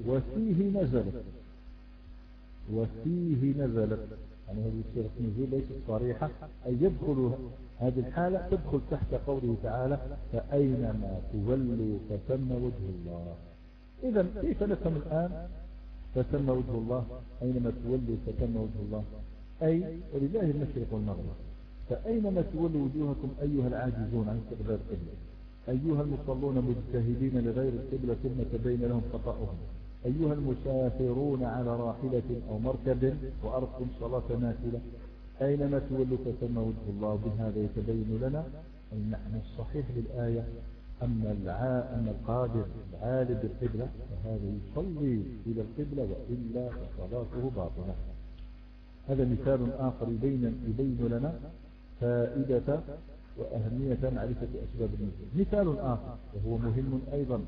وفيه نزلت يعني هذه السورة النزول ليست صريحة، أي يدخل هذه الحالة تدخل تحت قوله تعالى فأينما تولوا فثم وجه الله. إذا كيف نفهم الآن فثم وجه الله؟ أينما تولوا فثم وجه الله، أي ولله المشرق والمغرب، فأينما تولوا وجوهكم أيها العاجزون عن استقبال القبلة، أيها المصلون مجتهدين لغير القبلة ثم تبين لهم خطأهم، أيها المسافرون على راحلة أو مركب وأرقم صلاة نافلة، أينما تولوا فثم وجه الله. بهذا يتبين لنا المعنى الصحيح للآية، أن القادر العالم بالقبلة فهذا يصلي إلى القبلة وإلا فصلاته باطلة. هذا مثال آخر يبين لنا فائدة وأهمية معرفة أسباب النزول. مثال آخر وهو مهم أيضا،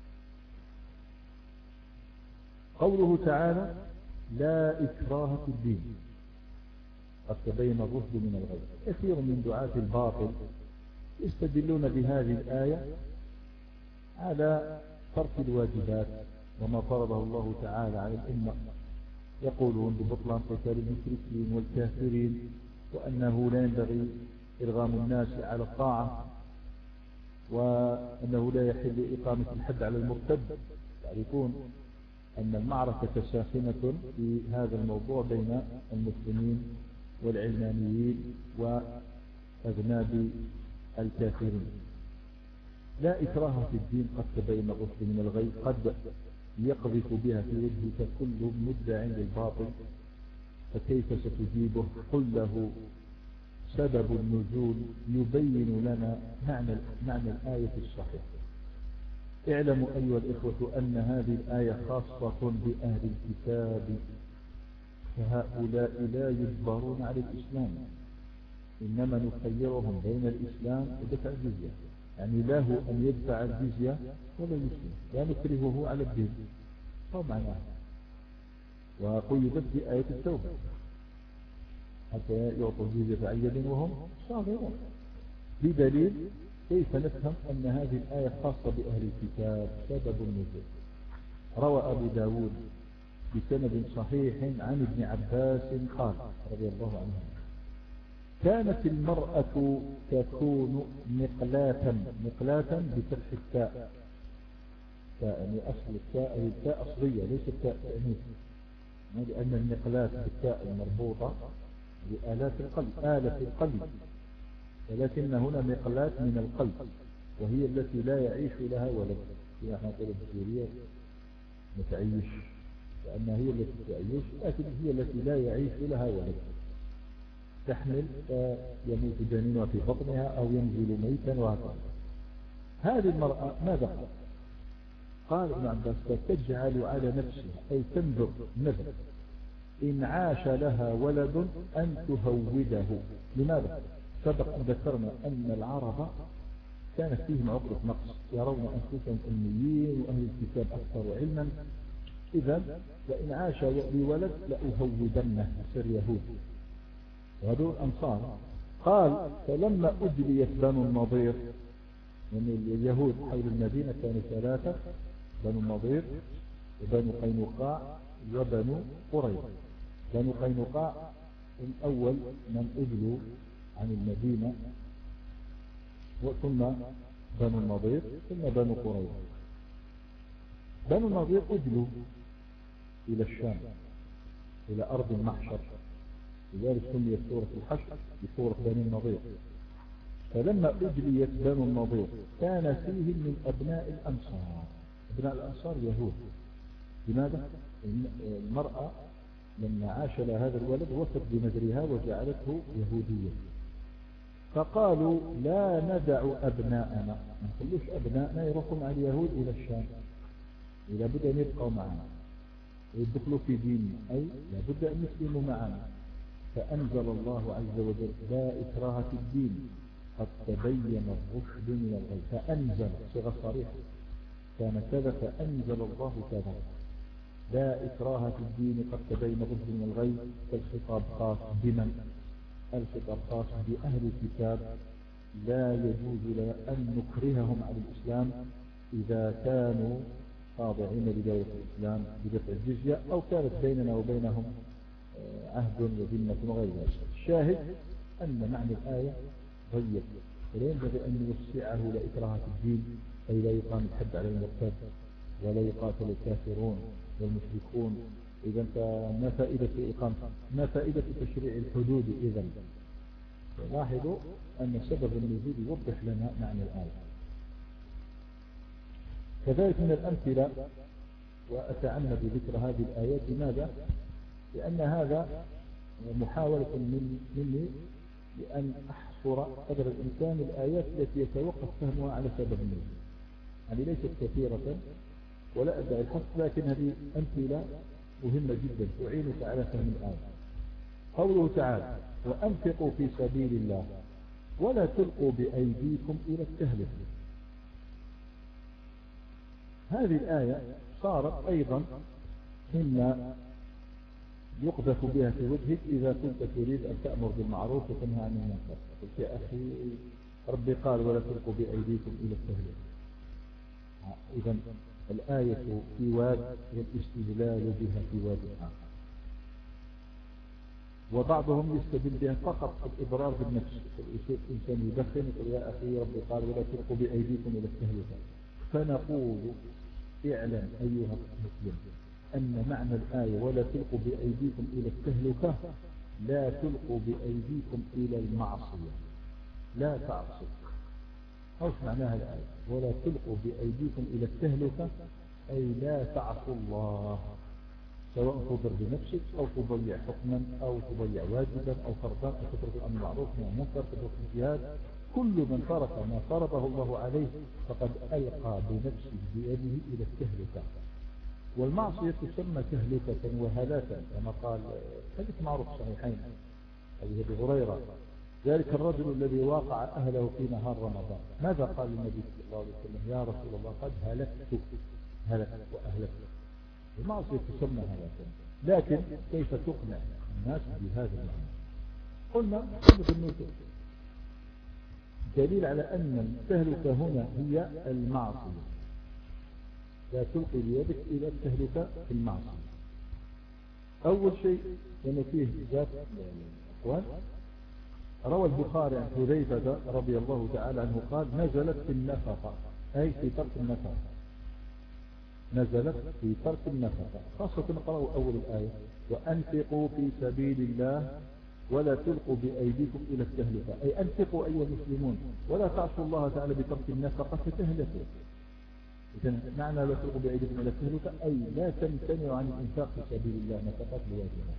قوله تعالى لا إكراه في الدين قد تبين الرشد من الغي. كثير من دعاة الباطل يستدلون بهذه الآية على ترك الواجبات وما فرضه الله تعالى على الأمة، يقولون ببطلان قتال المشركين والكافرين، وأنه لا ينبغي إرغام الناس على الطاعة، وأنه لا يحل إقامة الحد على المرتد. يعرفون أن المعركة ساخنة في هذا الموضوع بين المسلمين والعلمانيين وأذناب الكافرين. لا إكراه في الدين قد تبين الرشد من الغي، قد يقذف بها في وجهك كل مدعي للباطل، فكيف ستجيبه؟ قل له سبب النزول يبين لنا معنى الآية الصحيح. اعلموا أيها الإخوة أن هذه الآية خاصة بأهل الكتاب، فهؤلاء لا يجبرون على الإسلام، إنما نخيرهم بين الإسلام ودفع الجزية، يعني له أن يدفع الجزية ولا يسلم، لا نكرهه على الدين. طبعا وقيدت بآية التوبة حتى يعطوا الجزية عن يد وهم صاغرون. بدليل كيف نفهم أن هذه الآية خاصة بأهل الكتاب؟ سبب النزول روى أبو داود بسند صحيح عن ابن عباس قال رضي الله عنه كانت المرأة تكون مقلاتا بفتح التاء، يعني أصل التاء هي التاء أصلية ليست تاء تأنيث، لأن المقلات بالتاء المربوطة بآلة القلب، ولكن هنا مقلات من القلب، وهي التي لا يعيش لها ولد. في احنا نقول البكتيريا متعيش لأنها هي التي تعيش، لكن هي التي لا يعيش لها ولد، تحمل فيموت جنينها في بطنها أو ينزل ميتا وهكذا. هذه المرأة ماذا قال ابن عباس؟ فتجعل على نفسها، أي تنذر نذر إن عاش لها ولد أن تهوده. لماذا؟ سبق أن ذكرنا أن العرب كانت فيهم عقدة نقص، يرون أنفسهم أميين وأهل الكتاب أكثر علما، إذا وإن عاش لي ولد لأهودنه، يصير يهود، وهذول أنصار. قال فلما أجليت بنو النضير، يعني اليهود حول المدينة كانوا ثلاثة، بنو النضير وبنو قينقاع وبنو قريظة. بنو قينقاع الأول من أجلوا عن المدينة، ثم بنو النضير ثم بنو قريظة. بنو النضير أجلوا إلى الشام إلى أرض المحشر، لذلك سميت سورة الحشر بسورة بني النضير. فلما أجليت بنو النضير كان فيهم من أبناء الأنصار، أبناء الأنصار يهود. لماذا؟ المرأة لما عاش لها هذا الولد وفت بنذرها وجعلته يهودية، فقالوا لا ندع أبناءنا، ما نخلوش أبناءنا يروحوا مع اليهود إلى الشام، لابد أن يبقوا معنا ويدخلوا في ديننا، أي لابد أن يسلموا معنا. فأنزل الله عز وجل لا إكراه في الدين قد تبين الرشد من الغي. فأنزل صيغة صريحة، كان كذا فأنزل الله كذا. لا إكراه في الدين قد تبين الرشد من الغي. فالخطاب خاص بمن؟ الخطاب خاص بأهل الكتاب. لا يجوز لنا أن نكرههم على الإسلام إذا كانوا خاضعين لدولة الإسلام بدفع الجزية أو كانت بيننا وبينهم عهد وذمة وغير ذلك. الشاهد أن معنى الآية ضيق، ولا ينبغي أن نوسعه لا إكراه في الدين، أي لا يقام الحد على المرتد ولا يقاتل الكافرون والمشركون. إذا ما فائدة تشريع الحدود؟ إذا لاحظوا أن سبب النزول يوضح لنا معنى الآية. كذلك من الأمثلة، وأتعنى بذكر هذه الآيات. لماذا؟ لأن هذا محاولة مني لأن أحصر قدر الإمكان الآيات التي يتوقف فهمها على سبب النزول. يعني ليست كثيرة ولا أدعي الحصر، لكن هذه أمثلة مهمة جدا تعينك على فهم الآية. قوله تعالى: وأنفقوا في سبيل الله ولا تلقوا بأيديكم إلى التهلكة. هذه الآية صارت أيضا مما يقذف بها في وجهك إذا كنت تريد أن تأمر بالمعروف وتنهى عن المنكر. قلت يا أخي ربي قال ولا تلقوا بأيديكم إلى التهلكة. إذا الآية في واد والاستدلال بها في واد آخر. وبعضهم يستدل بها فقط الإضرار بالنفس. يشوف إنسان يدخن يقول يا أخي ربي قال ولا تلقوا بأيديكم إلى التهلكة. فنقول اعلم أيها المسلم أن معنى الآية ولا تلقوا بأيديكم إلى التهلكة لا تلقوا بأيديكم إلى المعصية، لا تعصوا. أوش معناها الآية؟ ولا تلقوا بأيديكم إلى التهلكة أي لا تعصوا الله، سواء تضر بنفسك أو تضيع حكما أو تضيع واجبا أو فرضا أو تترك الأمر المعروف والمنكر، تترك الجهاد. كل من ترك ما فرضه الله عليه فقد ألقى بنفسه بيده إلى التهلكة. والمعصية تسمى تهلكة وهلاكا كما قال حديث معروف صحيحين حديث أبي هريرة: ذلك الرجل الذي واقع أهله في نهار رمضان. ماذا قال النبي صلى الله عليه وسلم؟ يا رسول الله قد هلكت وأهلكت. المعصية تسمى هلاكا، لكن كيف تقنع الناس بهذا المعنى؟ قلنا سبب النزول دليل على أن التهلكة هنا هي المعصية. لا تلقي بيدك إلى التهلكة في المعصية. أول شيء لأنه فيه ذات أخوان. روى البخاري عن حذيفة رضي الله تعالى عنه قال: نزلت في النفقة، أي في ترك النفقة. نزلت في ترك النفقة، خاصة نقرأ أول الآية: وأنفقوا في سبيل الله ولا تلقوا بأيديكم إلى التهلكة، أي أنفقوا أيها المسلمون ولا تعصوا الله تعالى بترك النفقة فتهلكوا. إذن معنى لا تلقوا بأيديكم إلى التهلكة أي لا تمتنعوا عن الإنفاق في سبيل الله نفقات الواجبات.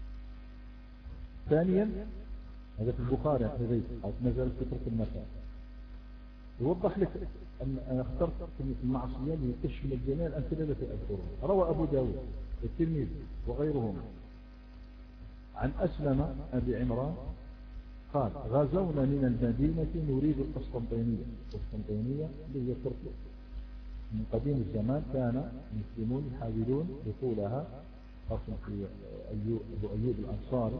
ثانيا هذا في البخاري حديث نزل في ترك النفقة، يوضح لك أن أنا اخترت كلمة المعصية لتشمل جميع الأمثلة التي أذكرها. روى أبو داود الترمذي وغيرهم عن أسلم أبي عمران قال: غزونا من المدينة نريد القسطنطينية. القسطنطينية اللي هي تركيا. من قديم الزمان كان المسلمون يحاولون دخولها، خاصة في أبو أيوب الأنصاري،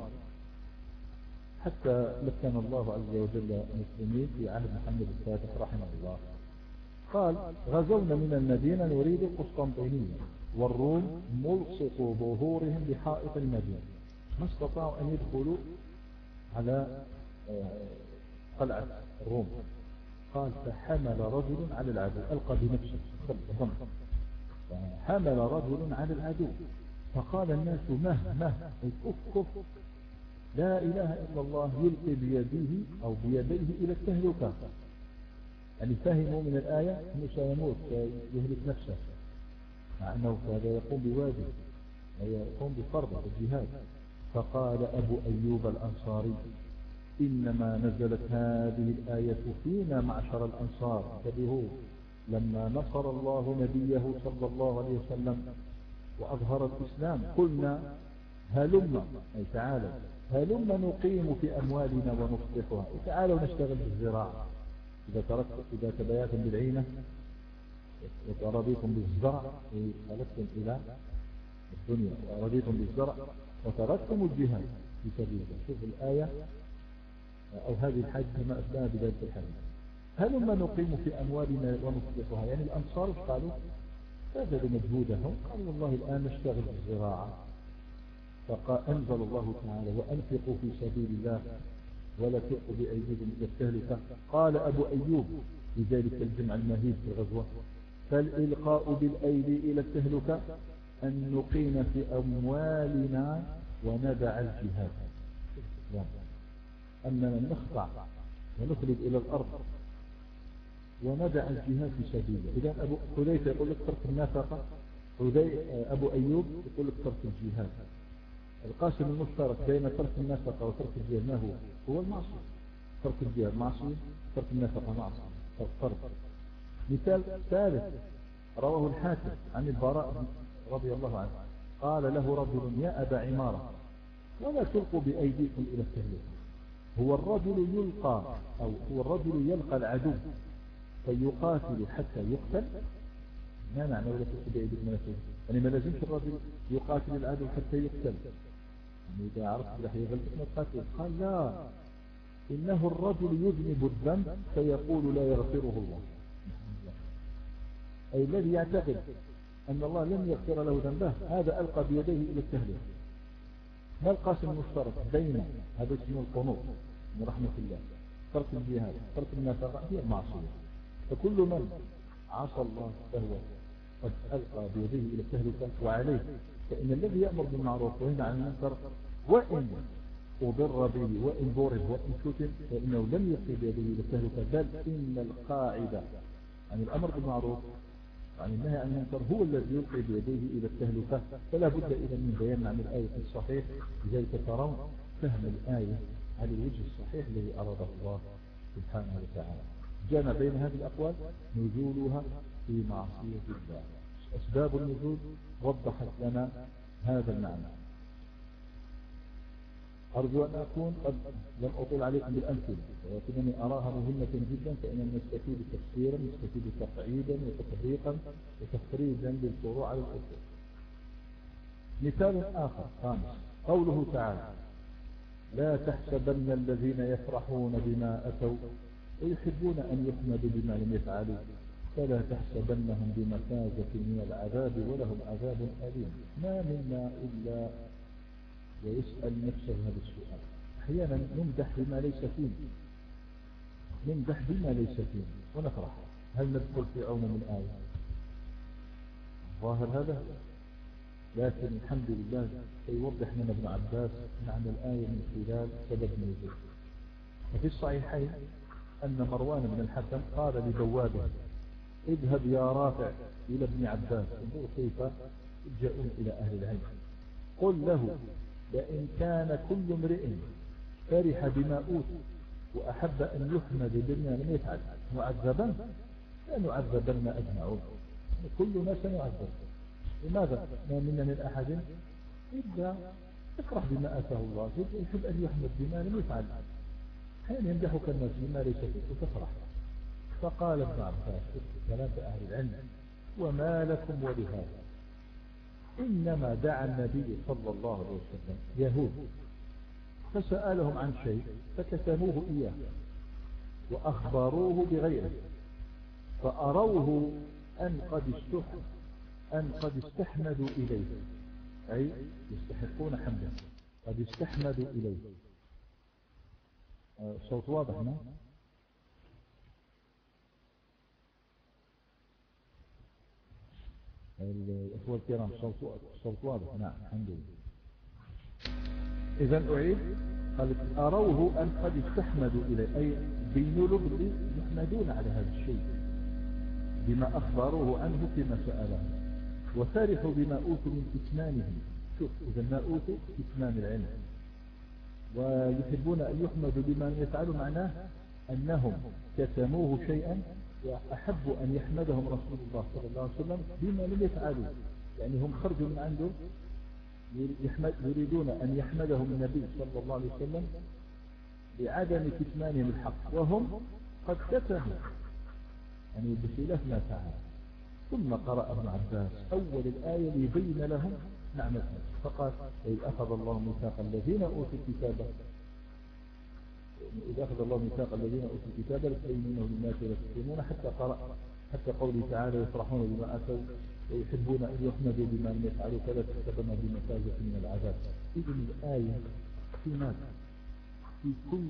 حتى مكن الله عز وجل المسلمين في عهد محمد الفاتح رحمه الله. قال: غزونا من المدينة نريد القسطنطينية والروم ملصقوا ظهورهم بحائط المدينة، ما استطاعوا أن يدخلوا على قلعة الروم. قال: فحمل رجل على العدو، ألقى بنفسه حمل رجل على العدو فقال الناس: مه كف لا إله إلا الله، يلقي بيده أو بيديه إلى التهلكة. يعني فهموا من الآية أنه سيموت سيهلك نفسه، مع أنه هذا يقوم بواجب ويقوم بفرض الجهاد. فقال أبو أيوب الأنصاري: إنما نزلت هذه الآية فينا معشر الأنصار. انتبهوا، لما نصر الله نبيه صلى الله عليه وسلم وأظهر الإسلام قلنا هلم، أي تعالى هلما نقيم في أموالنا ونصلحها. تعالوا نشتغل بالزراعة. إذا تبايعتم بالعينة وترضيتم بالزرع خلقتم إلى الدنيا، ورضيتم بالزرع وتركتم الجهاد في سبيل الله. شوف الآية أو هذه الحاجة ما أسماها بذلك الحديث. هلما نقيم في أموالنا ونصلحها، يعني الأنصار قالوا فازدوا مجهودهم، قالوا والله الآن نشتغل بالزراعة. فأنزل الله تعالى وأنفقوا في سبيل الله ولا تلقوا بأيديكم إلى التهلكة. قال أبو أيوب في ذلك الجمع المهيب في الغزوة: فالإلقاء بالأيدي إلى التهلكة أن نقيم في أموالنا وندع الجهاد. أننا نخضع ونخلد إلى الأرض وندع الجهاد في سبيله. إذا أبو حذيفة يقول لك ترك النفقة، أبو أيوب يقول لك ترك الجهاد. القاسم المشترك بين ترك النفقة وترك الجهاد ما هو المعصية. ترك الجهاد معصية، ترك النفقة معصية، فرق. مثال ثالث رواه الحاكم عن البراء رضي الله عنه قال له رجل: يا أبا عمارة ولا تلقوا بأيديكم إلى التهلكة. هو الرجل يلقى العدو فيقاتل حتى يقتل؟ ما معنى ولا تلقوا بأيديكم إلى التهلكة؟ يعني ما لازمش الرجل يقاتل العدو حتى يقتل، يعني إذا عرفت لح يغلق ما تقاتل. قال: لا، إنه الرجل يذنب الذنب فيقول لا يغفره الله. أي الذي يعتقد أن الله لم يغفر له ذنبه هذا ألقى بيديه إلى التهلكة. ما القاسم المشترك بين هذا اسمه القنوط من رحمة الله، ترك الجهاد، ترك النفقة، هي المعصية. فكل من عصى الله فهو قد ألقى بيديه إلى التهلكة. وعليه فإن الذي يأمر بالمعروف وينهى عن المنكر وإن أضر به وإن ضرب وإن شتم فإنه لم يلقي بيده إلى التهلكة، بل إن القاعدة عن الأمر بالمعروف عن النهي عن المنكر هو الذي يلقي بيديه إلى التهلكة. فلا بد إذا من بيان عن الآية الصحيح، لذلك ترون فهم الآية على الوجه الصحيح الذي أراده الله سبحانه وتعالى. جمع بين هذه الأقوال نزولها في معصية الله. أسباب النزول وضحت لنا هذا المعنى. أرجو أن أكون قد لم أطول عليكم بالأمثلة، ولكنني أراها مهمة جدا، فإننا نستفيد تفسيرا، نستفيد تقعيدا وتطبيقا وتخريجا للفروع على الأصول. مثال آخر خامس قوله تعالى: لا تحسبن الذين يفرحون بما أتوا ويحبون أن يحمدوا بما لم يفعلوا فلا تحسبنهم بمفازة من العذاب ولهم عذاب أليم. ما منا إلا ويسأل نفسه هذا السؤال. أحيانا نمدح بما ليس فيه، ونفرح. هل ندخل في عموم الآية؟ ظاهر هذا، لكن الحمد لله سيوضح لنا ابن عباس معنى الآية من خلال سبب نزول. وفي الصحيحين أن مروان بن الحكم قال لبوابه: اذهب يا رافع إلى ابن عباس انظر كيف يلجؤون إلى أهل العلم، قل له: لئن كان كل امرئ فرح بما أوتي وأحب أن يحمد بما لم يفعل معذبا لنعذبن أجمعون. كلنا سنعذب. لماذا؟ ما منا من أحد إلا يفرح بما آتاه الله، يحب أن يحمد بما لم يفعل. حين يمدحك الناس بما ليس فيك وتفرح. فقال ابن عباس كلام أهل العلم: وما لكم ولهذا؟ إنما دعا النبي صلى الله عليه وسلم يهود فسألهم عن شيء فكتموه إياه وأخبروه بغيره فأروه أن قد استحمدوا إليه، أي يستحقون حمدا، قد استحمدوا إليه. صوت واضح ما؟ الأخوة الكرام صوت واضح؟ نعم الحمد لله. إذن أعيد، قال أروه أن قد استحمدوا إليه، أي بينوا باللي يحمدون على هذا الشيء بما أخبروه عنه فيما سأله، وفرحوا بما أوتوا من كتمانه. شوف، إذا ما أوتوا كتمان العلم، ويحبون أن يحمدوا بما يفعلوا، معناه أنهم كتموه شيئا وأحبوا أن يحمدهم رسول الله صلى الله عليه وسلم بما لم يفعلوا. يعني هم خرجوا من عنده يريدون أن يحمدهم النبي صلى الله عليه وسلم بعدم كتمانهم الحق وهم قد كتموا، يعني بخلاف ما فعل. ثم قرأ ابن عباس أول الآية ليبين لهم نعمة، فقال إذ أخذ الله ميثاق الذين أوتوا الكتاب إذا أخذ الله ميثاق الذين أوتوا الكتاب لتبينونه للناس ولا تكتمون، حتى قرأ حتى قوله تعالى يفرحون بما أتوا ويحبون أن يحمدوا بما لم يفعلوا فلا تحسبن بمفازة من العذاب. إذن الآية في ماذا؟ في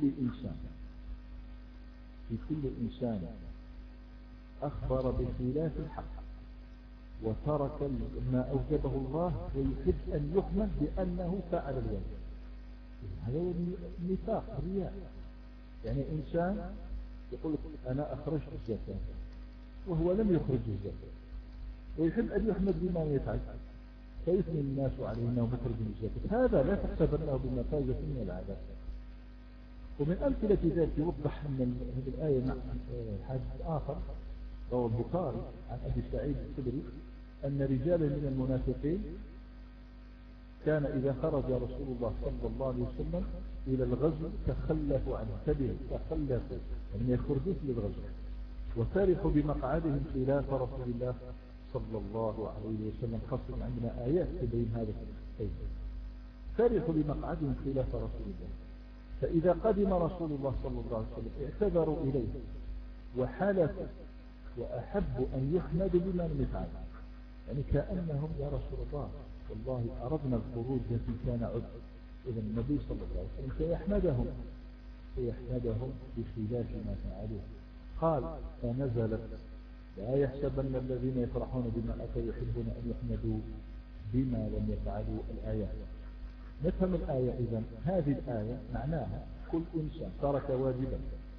كل إنسان أخبر بخلاف الحق وترك ما أوجبه الله ويحب أن يحمد بأنه فعل الواجب. هذا هو النفاق الرياء. يعني إنسان يقول أنا أخرجت الزكاة وهو لم يخرج الزكاة ويحب أن يحمد بما يفعل فيثني الناس عليه أنه مخرج الزكاة، هذا لا تحسبنه بمفازة من العذاب. ومن أمثلة ذلك يوضح أن هذه الآية مع حديث آخر رواه البخاري عن أبي سعيد الخدري أن رجالا من المنافقين كان إذا خرج رسول الله صلى الله عليه وسلم إلى الغزو تخلفوا عنه، تخلفوا يعني يخرجوا للغزو وفرحوا بمقعدهم خلاف رسول الله صلى الله عليه وسلم. خاصة عندنا آيات تبين هذا الشيء. فرحوا بمقعدهم خلاف رسول الله، فإذا قدم رسول الله صلى الله عليه وسلم اعتذروا إليه وحلفوا وأحبوا أن يحمدوا بما لم يفعل، يعني كأنهم يا رسول الله والله أردنا الخروج التي كان عذر. إذا النبي صلى الله عليه وسلم سيحمدهم بخلاف ما فعلوه. قال فنزلت لا يحسبن الذين يفرحون بما أتوا يحبون أن يحمدوا بما لم يفعلوا الآيات. نفهم الآية. إذن هذه الآية معناها كل إنسان ترك واجبا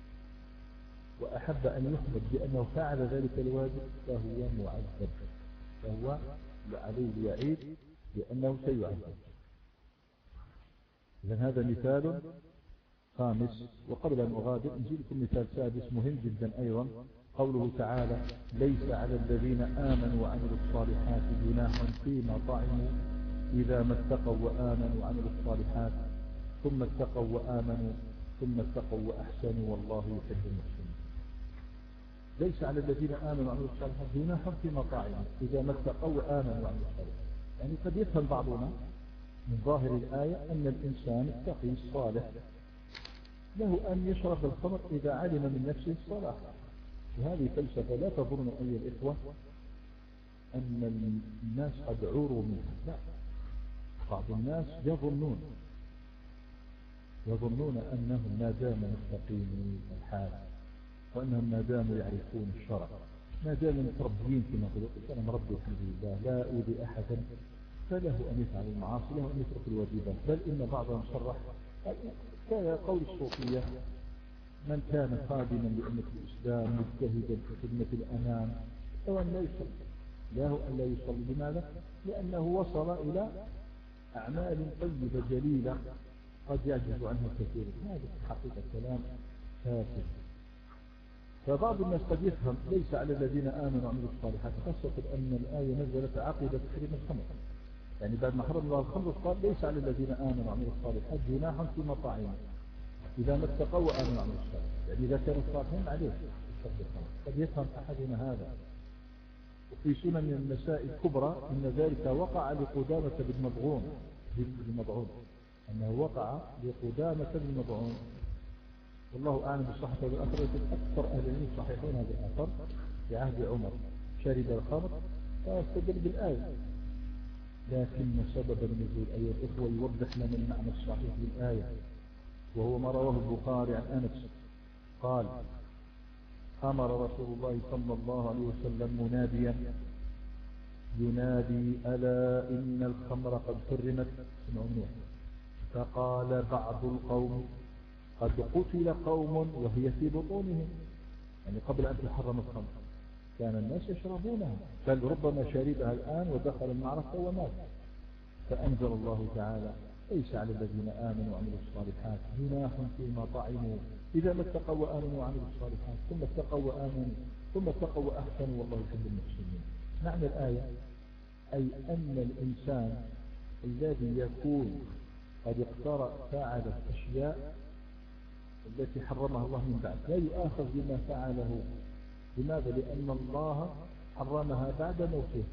وأحب أن يحمد بأنه فعل ذلك الواجب فهو معذب، فهو عليه يعيد بأنه سيعذب. إذن هذا مثال خامس. وقبل أن أغادر نجيب لكم مثال سادس مهم جدا أيضا. قوله تعالى ليس على الذين آمنوا وعملوا الصالحات جناح فيما طعموا إذا ما اتقوا وآمنوا وعملوا الصالحات ثم اتقوا وآمنوا ثم اتقوا وأحسنوا والله يحب المحسنين. ليس على الذين آمنوا وعملوا الصالحات جناح فيما طعموا إذا ما اتقوا وآمنوا وعملوا الصالحات. يعني قد يفهم بعضنا من ظاهر الآية أن الإنسان التقي الصالح له أن يشرب الخمر إذا علم من نفسه الصلاح. وهذه فلسفة لا تظن أيها الإخوة أن الناس قد عوروا منها، لا. بعض الناس يظنون أنهم ما داموا مستقيمين الحال وأنهم ما داموا يعرفون الشرع ما داموا متربيين كما قلت أنا مربي الحمد لله لا أؤذي أحدا فله أن يفعل المعاصي له أن يترك الواجبات. بل إن بعضهم صرح قول الصوفية من كان خادما لأمة الإسلام مجتهدا في خدمة الأنام أو أن لا يصلي له أن لا يصلي. لماذا؟ لأنه وصل إلى أعمال طيبة جليلة قد يعجز عنها كثير. هذا حقيقة كلام فاسد. فبعض الناس قد يفهم ليس على الذين آمنوا وعملوا الصالحات، خاصة أن الآية نزلت عقب تحريم الخمر، يعني بعد ما حرم الله الخمر قال ليس على الذين آمنوا وعملوا الصالحات جناح في مطاعمهم إذا ما اتقوا وآمنوا وعملوا الصالحات. يعني إذا كانوا صالحين عليه قد يفهم أحدنا هذا. وفي سنن النساء الكبرى أن ذلك وقع لقدامة بن مضعون أنه وقع لقدامة بن مضعون. والله أعلم بالصحة والأثر. أكثر أهل العلم صحيحون هذا الأثر في عهد عمر شرب الخمر فاستدل بالآية. لكن سبب النزول أيها الإخوة يوضح لنا المعنى الصحيح للآية، وهو ما رواه البخاري عن أنس قال أمر رسول الله صلى الله عليه وسلم مناديا ينادي ألا إن الخمر قد حرمت فقال بعض القوم قد قتل قوم وهي في بطونهم، يعني قبل أن تحرم الخمر كان الناس يشربونها بل ربما شربها الآن ودخل المعركة ومات. فأنزل الله تعالى ليس على الذين آمنوا وعملوا الصالحات جناح فيما طعموا إذا ما اتقوا وآمنوا وعملوا الصالحات ثم اتقوا وآمنوا ثم اتقوا وأحسنوا والله يحب المحسنين. معنى الآية أي أن الإنسان الذي يكون قد اقترأ فعل الأشياء التي حرمها الله من بعد لا يؤاخذ بما فعله. لماذا؟ لأن الله حرمها بعد موته،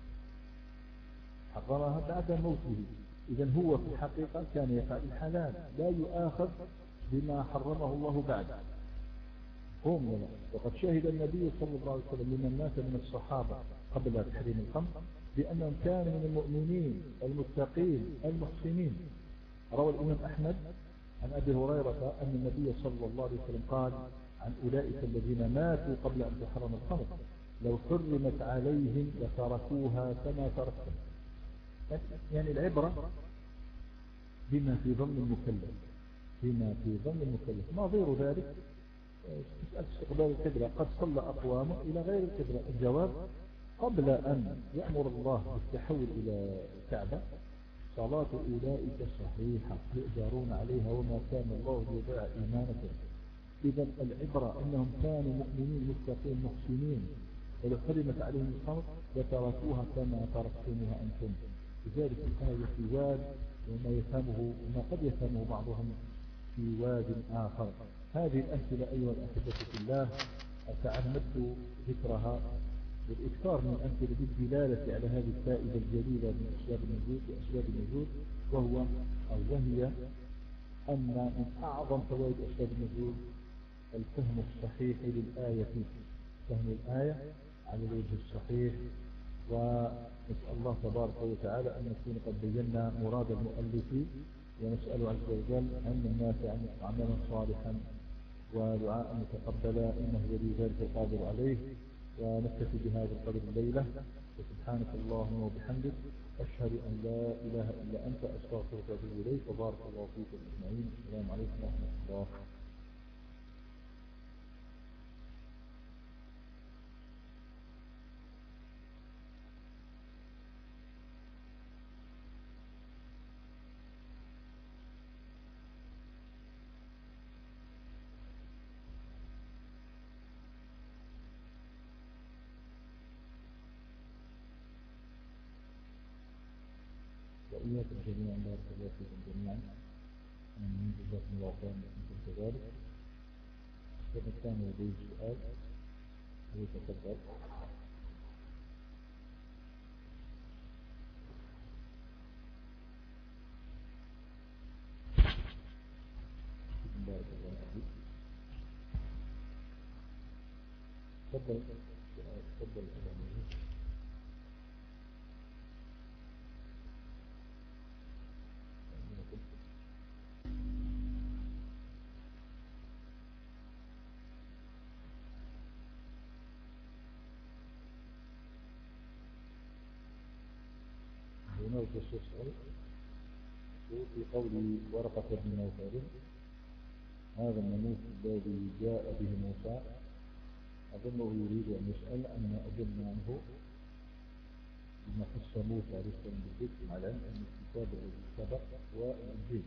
حرمها بعد موته. إذن هو في الحقيقة كان يفعل الحلال، لا يؤاخذ بما حرمه الله بعد. هم وقد شهد النبي صلى الله عليه وسلم لمن مات من الصحابة قبل تحريم الخمر بأنهم كانوا من المؤمنين المتقين المحسنين. روى الإمام أحمد عن أبي هريرة أن النبي صلى الله عليه وسلم قال عن أولئك الذين ماتوا قبل أن تحرم الخمر لو حرمت عليهم لتركوها كما تركتم. يعني العبرة بما في ظن المكلف، بما في ظن المكلف. نظير ذلك استقبال القبلة، قد صلى أقوام إلى غير القبلة. الجواب قبل أن يأمر الله بالتحول إلى الكعبة صلاة أولئك صحيحة يؤجرون عليها وما كان الله ليضيع إيمانكم. إذا العبرة أنهم كانوا مؤمنين متقين محسنين ولو حرمت عليهم الخمر لتركوها كما تركتموها أنتم. لذلك الآية في واد وما يفهمه وما قد يفهمه بعضهم في واد آخر. هذه الأمثلة أيها الأحبة في الله تعمدت ذكرها بالإكثار من الأمثلة بالدلالة على هذه الفائدة الجليلة من أسباب النزول وهي أن من أعظم فوائد أسباب النزول الفهم الصحيح للآية، فهم الآية على الوجه الصحيح. ونسأل الله تبارك وتعالى أن نكون قد بينا مراد المؤلف، ونسأل عز وجل أن النافع عملا صالحا ودعاء متقبلا إنه ولي ذلك القادر عليه. ونكتفي بهذا القدر الليلة، وسبحانك اللهم وبحمدك أشهد أن لا إله إلا أنت أستغفرك وأتوب إليك، وبارك الله فيكم أجمعين. السلام عليكم ورحمة الله. وإياكم جميعا بارك الله فيكم جميعا. من جزاكم الله خيرا أنتم كذلك. الشيخ كان لديه سؤال ويتفضل. بارك الله فيك. تفضل تفضل. في قول ورقة بن نوفل هذا الناموس الذي جاء به موسى أظنه يريد أن يسأل أن أظن عنه بما خص موسى عليه السلام بالذكر على أن الكتاب الذي سبق والإنجيل.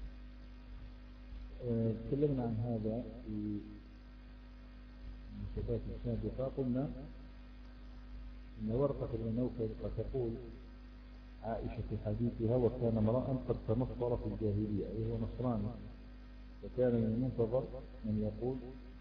تكلمنا عن هذا في المناسبات السابقة. قلنا إن ورقة بن نوفل قد تقول عائشة في حديثها وكان امرأ قد تنصر في الجاهلية، أي هو نصراني، وكان من المنتظر من يقول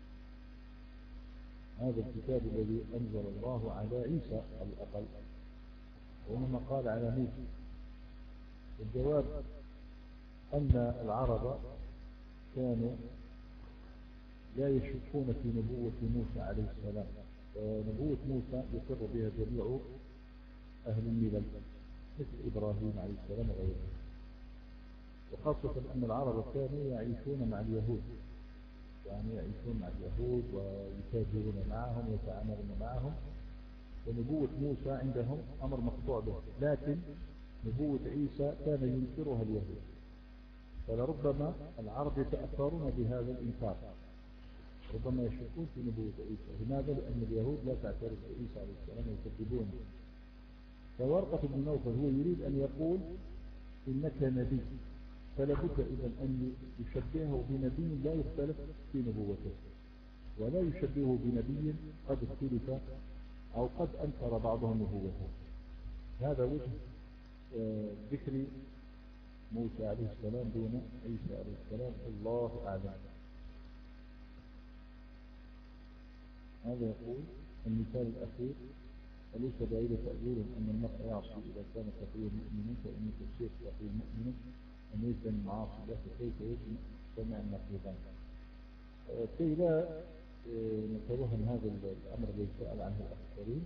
هذا الكتاب الذي أنزل الله على عيسى على الأقل، وإنما قال على موسى. الجواب أن العرب كانوا لا يشكون في نبوة موسى عليه السلام، ونبوة موسى يقر بها جميع أهل الملل مثل إبراهيم عليه السلام وغيره. وخاصة أن العرب كانوا يعيشون مع اليهود، يعني يعيشون مع اليهود ويتاجرون معهم ويتعاملون معهم، ونبوة موسى عندهم أمر مقطوع به. لكن نبوة عيسى كان ينكرها اليهود، فلربما العرب يتأثرون بهذا الإنكار، ربما يشكون في نبوة عيسى. لماذا؟ لأن اليهود لا تعترف بعيسى عليه السلام ويكذبونه. فورقة بن نوفل هو يريد أن يقول إنك نبي، فلا بد إذا أن يشبهه بنبي لا يختلف في نبوته، ولا يشبهه بنبي قد اختلف أو قد أنكر بعضهم نبوته. هذا وجه ذكر موسى عليه السلام دون عيسى عليه السلام الله أعلم. هذا يقول المثال الأخير: أليس بعيد تأويل أن المرء يعصي إذا كان تقي مؤمنا، فإن تفسير تقي مؤمنا أن يجزم معاصي الله، فكيف يجمع سمع النقيضان؟ كي لا نتوهم هذا الأمر الذي سأل عنه الأخ الكريم،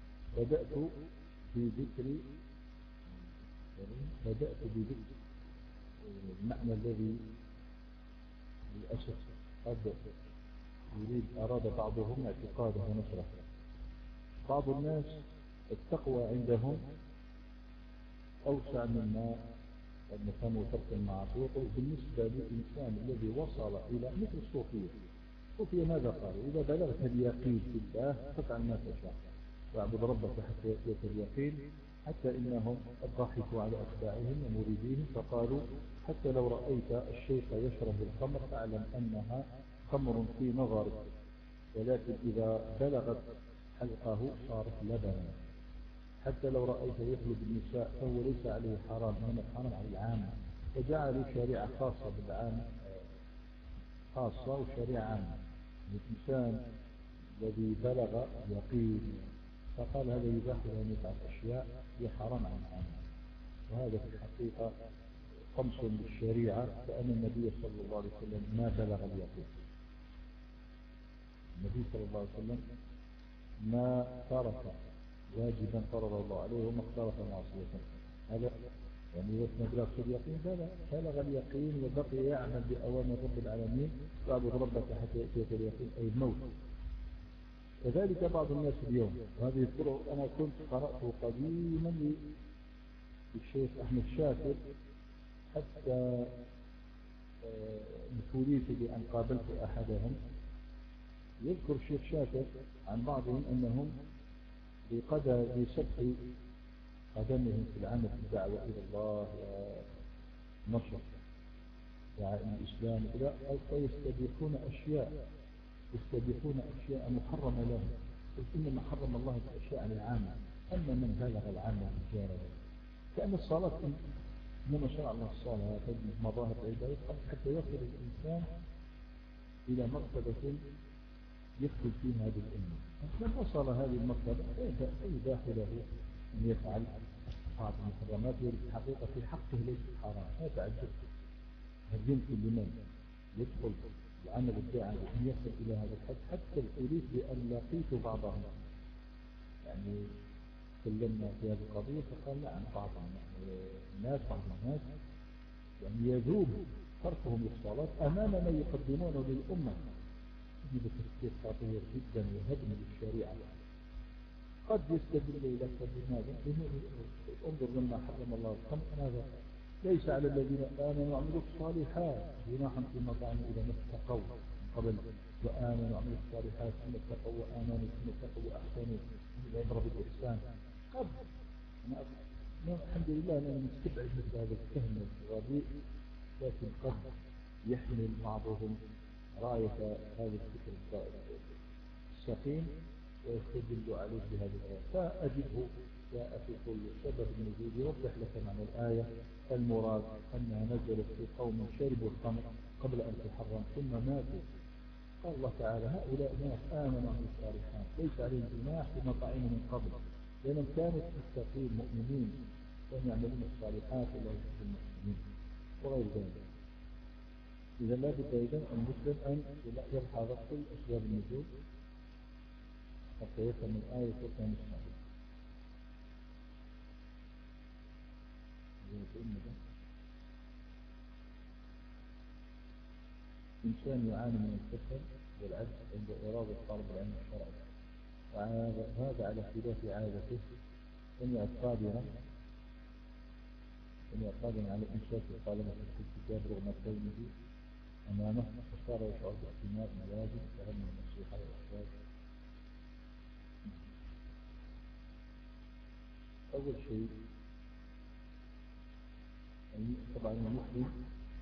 بدأت بذكر المعنى الذي للأسف قد أراد بعضهم اعتقاده ونشره. بعض الناس التقوى عندهم أوسع مما قد نفهمه ترك المعصية. بالنسبة للإنسان الذي وصل إلى مثل الصوفية ماذا قالوا؟ إذا بلغت اليقين في الله فافعل ما تشاء واعبد ربك حتى يأتيك اليقين. حتى إنهم ضحكوا على أتباعهم ومريديهم فقالوا: حتى لو رأيت الشيخ يشرب الخمر فاعلم أنها خمر في نظرك، ولكن إذا بلغت حلقه صارت لبنا. حتى لو رأيت يخلد النساء فهو ليس عليه حرام، إنما الحرام على العامة. فجعلوا شريعة خاصة بالعامة خاصة وشريعة عامة. الإنسان الذي بلغ يقين فقال هذا يباح له أن يفعل أشياء هي حرام عن العامة. وهذا في الحقيقة قمص للشريعة، فأن النبي صلى الله عليه وسلم ما بلغ اليقين. النبي صلى الله عليه وسلم ما ترك واجبا فرض الله عليه وما اختلف معصية. هذا يعني ما بلغ اليقين، بلغ اليقين وبقي يعمل بأوامر رب العالمين: واعبد ربك حتى يأتيك اليقين، أي الموت. كذلك بعض الناس اليوم، وهذه الطرق أنا كنت قرأت قديما للشيخ أحمد شاكر حتى ابتليت بأن قابلت أحدهم. يذكر الشيخ شاكر عن بعضهم أنهم بسبق قدمهم في العمل في الدعوة إلى الله ونشر دعاء الإسلام يستبيحون أشياء محرمة لهم. إنما حرم الله الأشياء على العامة، أما من بلغ العامة الجارة كأن الصلاة إنما شرع الله الصلاة تجمع مظاهر العبادة حتى يصل الإنسان إلى مرتبة يدخل فيها هذه الأمة. من وصل هذه المرتبة فيباح له أن يفعل بعض المحرمات، والحقيقة في حقه ليس حرام. لا تعجب، هل يمكن لمن يدخل العمل الداعي أن يصل إلى هذا الحد؟ حتى الحديث بأن لقيت بعضهم يعني تكلمنا في هذه القضية فقال لا، عن بعض الناس يعني يذوب تركهم للصلاة أمام من يقدمونه للأمة. هذا تفكير خطير جدا وهدم للشريعة. قد يستدل لك بماذا؟ انظر لما حرم الله الخمر، هذا ليس على الذين آمنوا وعملوا الصالحات جناح فيما طعموا إذا ما اتقوا قبل وآمنوا وعملوا الصالحات ثم اتقوا وآمنوا ثم اتقوا وأحسنوا العبرة بالإحسان. قد الحمد لله أنا نستبعد مثل هذا الفهم الرديء، لكن قد يحمل بعضهم راية هذا الفكر السخيف ويستدل عليه بهذه الآية. فأجبه جاء في كل سبب النزول يوضح لك معنى الآية. المراد أنها نزلت في قوم شربوا الخمر قبل أن تحرم ثم ماتوا. قال الله تعالى: هؤلاء ناس آمنوا عن الصالحات ليس عليهم جناح بما طعموا من قبل، لأنهم كانوا متقين مؤمنين كانوا يعملون الصالحات ولا يشركون المؤمنين وغير ذلك. إذا لا بد أيضا المسلم أن يبحث كل أسباب النزول حتى يفهم الآية ويفهم الصحيح. إنسان يعاني من الكسل والعجز عند إرادة طالب العلم الشرعي، وهذا على خلاف عادته، سمع قادرا على إنشاء الطالبة في الكتاب رغم كونه أمامه، فصار يشعر باحتمال ملازم فهم النصيحة والإرشاد. أول شيء طبعا المسلم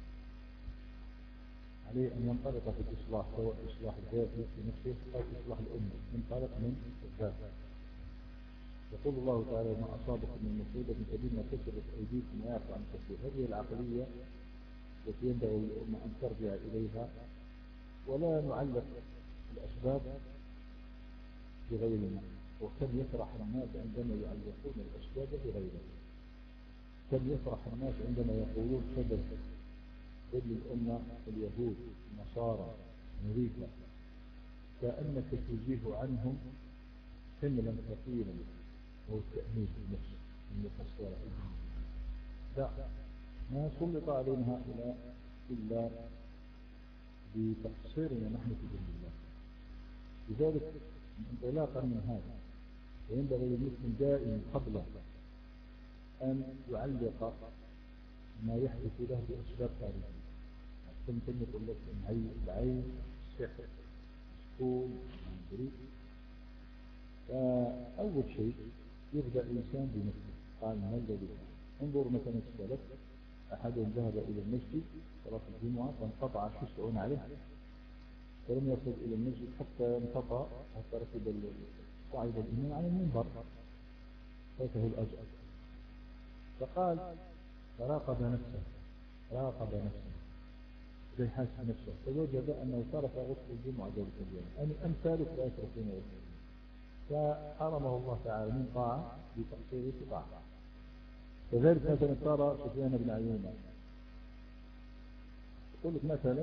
عليه أن ينطلق في الإصلاح، سواء إصلاح الذاتي في نفسه أو إصلاح الأمة، ينطلق من الذات. يقول الله تعالى ما أصابكم من مصيبة فبما كسبت أيديكم ويعفو عن كثير. هذه العقلية التي ينبغي الأمة أن ترجع إليها، ولا نعلق الأسباب بغيرنا. وكم يفرح الناس عندما يعلقون الأسباب بغيرهم، كم يفرح الناس عندما يقولون سبب ذل الأمة اليهود النصارى أمريكا، كأنك تزيه عنهم حملا ثقيلا هو التأمين النفس المفسرة. لا، ما سلط علينا هؤلاء إلا بتقصيرنا نحن في دين الله. لذلك انطلاقا من هذا وينبغي للمسلم دائما قبل أن يعلق ما يحدث له بأسباب خارجية. ممكن يقول لك العين السحر السكون الجريء. فأول شيء يبدأ الإنسان بنفسه. قال ما الذي انظر مثلا السلف أحدهم ذهب إلى المسجد صلاة الجمعة فانقطع شسع عليه فلم يصل إلى المسجد حتى انقطع، حتى ركب صعد الإمام على المنبر فاته الأجر. فقال فراقب نفسه زي حاسب نفسه، فوجد أنه ترك غسل الجمعة ذلك اليوم، أن أمثالك لا يتركون غسل، فحرمه الله تعالى من طاعة بتقصيره في طاعة. كذلك مثلا صار سفيان بن عيينة، يقول لك مثلا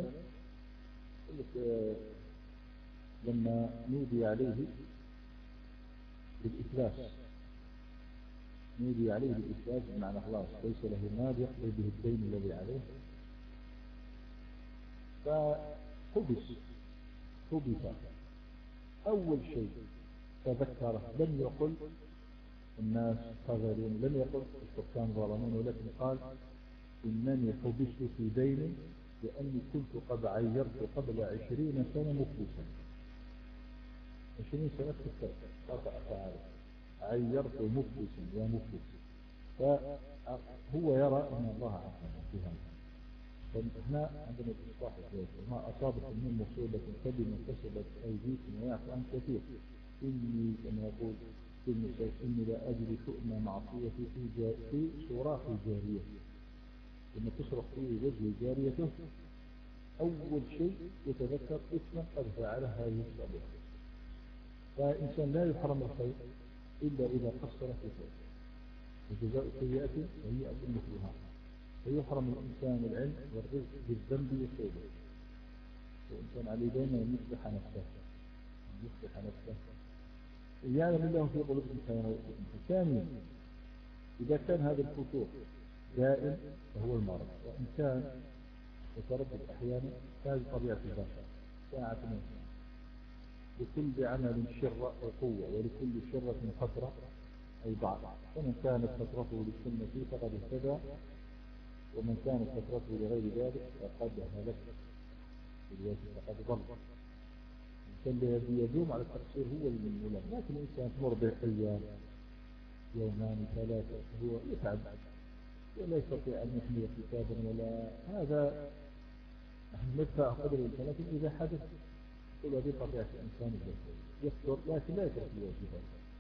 لما نودي عليه بالإفلاس بمعنى خلاص ليس له مال يقضي به الدين الذي عليه، فحبس. أول شيء تذكره لم يقل الناس خذلون، لم يقل السكان ظالمون، ولكن قال إنني حبست في دين لأني كنت قد عيرت قبل 20 سنة مفلسا. 20 سنة في السنة عيرت مفلسا يا مفلس. فهو يرى أن الله عافانا في هذا. فإحنا عندنا الإصلاح الذاتي، ما أصابكم من مصيبة فبما كسبت أيديكم ويعفو عن كثير. إني كما يقول إني لا أجد شؤم معصيتي في صراخ الجارية، لما تصرخ فيه وجه جاريته أول شيء يتذكر اسما قد فعل هذه الصالحة. فإنسان لا يحرم الخير إلا إذا قصر في خير، وجزاء السيئة سيئة مثلها. فيحرم الإنسان العلم والرزق بالذنب والتوبة. والإنسان عليه دائما أن يصلح نفسه يعلم الله في قلوبهم خيرا. ثانيا إذا كان هذا الفتور دائم فهو المرض، وإن كان يتردد أحيانا هذه طبيعة البشر ساعة منها. لكل عمل شرة وقوة ولكل شرة فترة أي ضعف، فمن كانت فترته للسنة فقد اهتدى ومن كانت فترته لغير ذلك فقد هلك فقد ضل. الذي يدوم على التقصير هو المولى، لكن الإنسان تمر به أيام يومان ثلاثة هو يتعب ولا يستطيع أن يحمل كتابا ولا هذا. نحن ندفع قدر الثلاثة إذا حدث كل هذه طبيعة الإنسان يكثر لكن لا يترك الواجبات.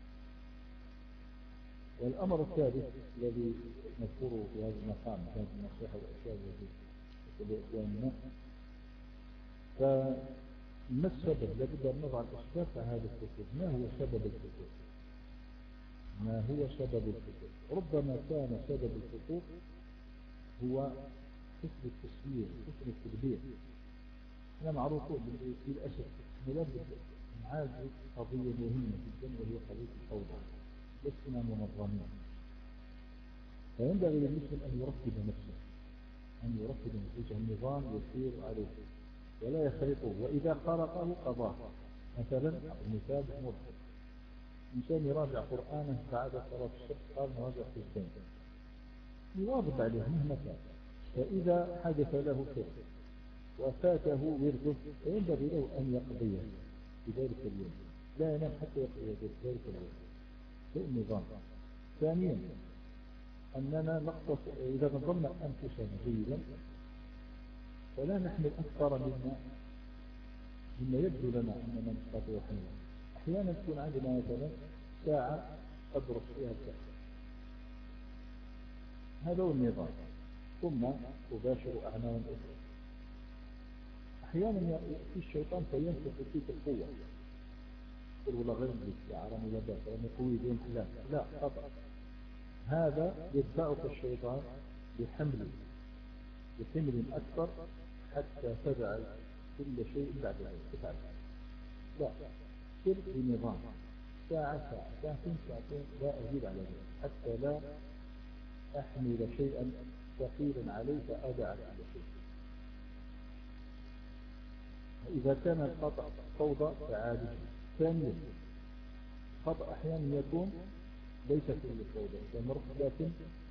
والأمر الثالث الذي نذكره في هذا المقام كانت النصيحة والأشياء التي تبعنا، فما السبب؟ لابد أن نضع الأسباب في هذا الكتب. ما هو سبب الكتب؟ ربما كان سبب الكتب هو حسن التسوير، حسن التدبير. أنا معروفون للأسف نلبس نعالج قضية مهمة جدا وهي قضية الفوضى، لسنا منظمين. فينبغي للمسلم أن يرتب نفسه، النظام يسير عليه ولا يخرقه، وإذا خرقه قضاه. مثلا مثال مضحك، إنسان يراجع قرآنه بعد صلاة الصبح قال نراجع في الدين، يواظب عليه مهما كان، فإذا حدث له شيء وفاته ورده فينبغي له أن يقضيه في ذلك اليوم، لا ينام حتى يقضي ذلك اليوم. في النظام. ثانيا أننا نقتص إذا نظمنا أنفسنا جيدا فلا نحمل أكثر مما يبدو لنا أننا نستطيع حمله. أحيانا تكون عندنا مثلا ساعة أدرس فيها الكهف. هذا هو النظام. ثم أباشر أعمالا أخرى. أحيانا يأتي الشيطان فينفخ فيك القوة، يقول والله غير بالاستعارة مجدد فأنا قوي دون خلاف. لا، خطأ. هذا يدفعك الشيطان بحمل أكثر حتى تدع كل شيء بعد ذلك تفعل. لا، سر بنظام، ساعة ساعتين لا أزيد على ذلك حتى لا أحمل شيئا ثقيلا عليك أدع كل شيء. إذا كان الخطأ فوضى فعالجه. ثانيا، الخطأ أحيانا يكون ليس فيه فوضى كمرض، لكن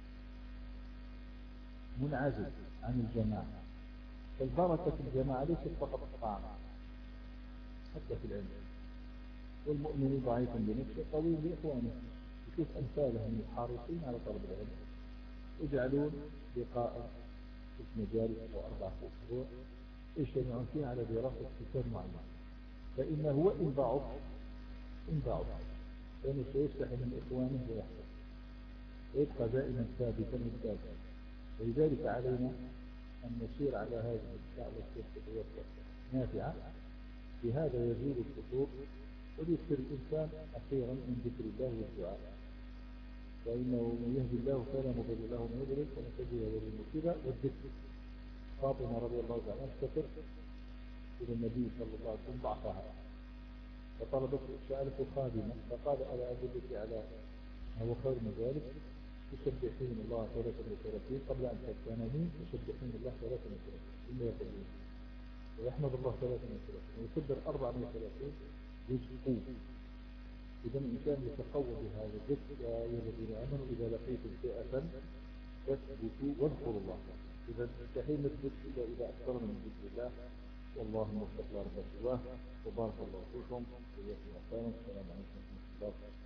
منعزل عن الجماعة. فالبركة في الجماعة ليست فقط الطعام، حتى في العلم. والمؤمن ضعيف بنفسه قوي بإخوانه. يشوف أمثالهم الحارسين على طلب العلم يجعلون لقاء في مجالس أو 4 في الأسبوع يجتمعون فيه على دراسة كتاب معين، فإنه وإن ضعف فإنه سيفتح من إخوانه ويحفظ ويبقى دائما ثابتا ممتازا. ولذلك علينا أن نسير على هذه الدعوة الخطوات نافعة. بهذا يزول الخطوط ويكثر الإنسان أخيرا من ذكر الله والدعاء، فإنه من يهدي الله فلا مضل له ومن يضلل فلن تجد له مرشدا. والذكر. فاطمة رضي الله عنها اشتكت إلى النبي صلى الله عليه وسلم ضعفها، فطلبت سألته خادمة فقال ألا أدلك على ما هو خير من ذلك؟ تسبحين الله 33 قبل أن تنامين، تسبحين الله 33 ثم يقولون، ويحمد الله 33 ويكبر 34 جزء. إذا الإنسان يتقوى بهذا الذكر. يا أيها الذين آمنوا إذا لقيتم فئة فاثبتوا واذكروا الله. إذا استحيل الذكر إذا أكثرنا من ذكر الله. والله موفق لا رب سواه. وبارك الله فيكم وإياكم. السلام عليكم ورحمة الله.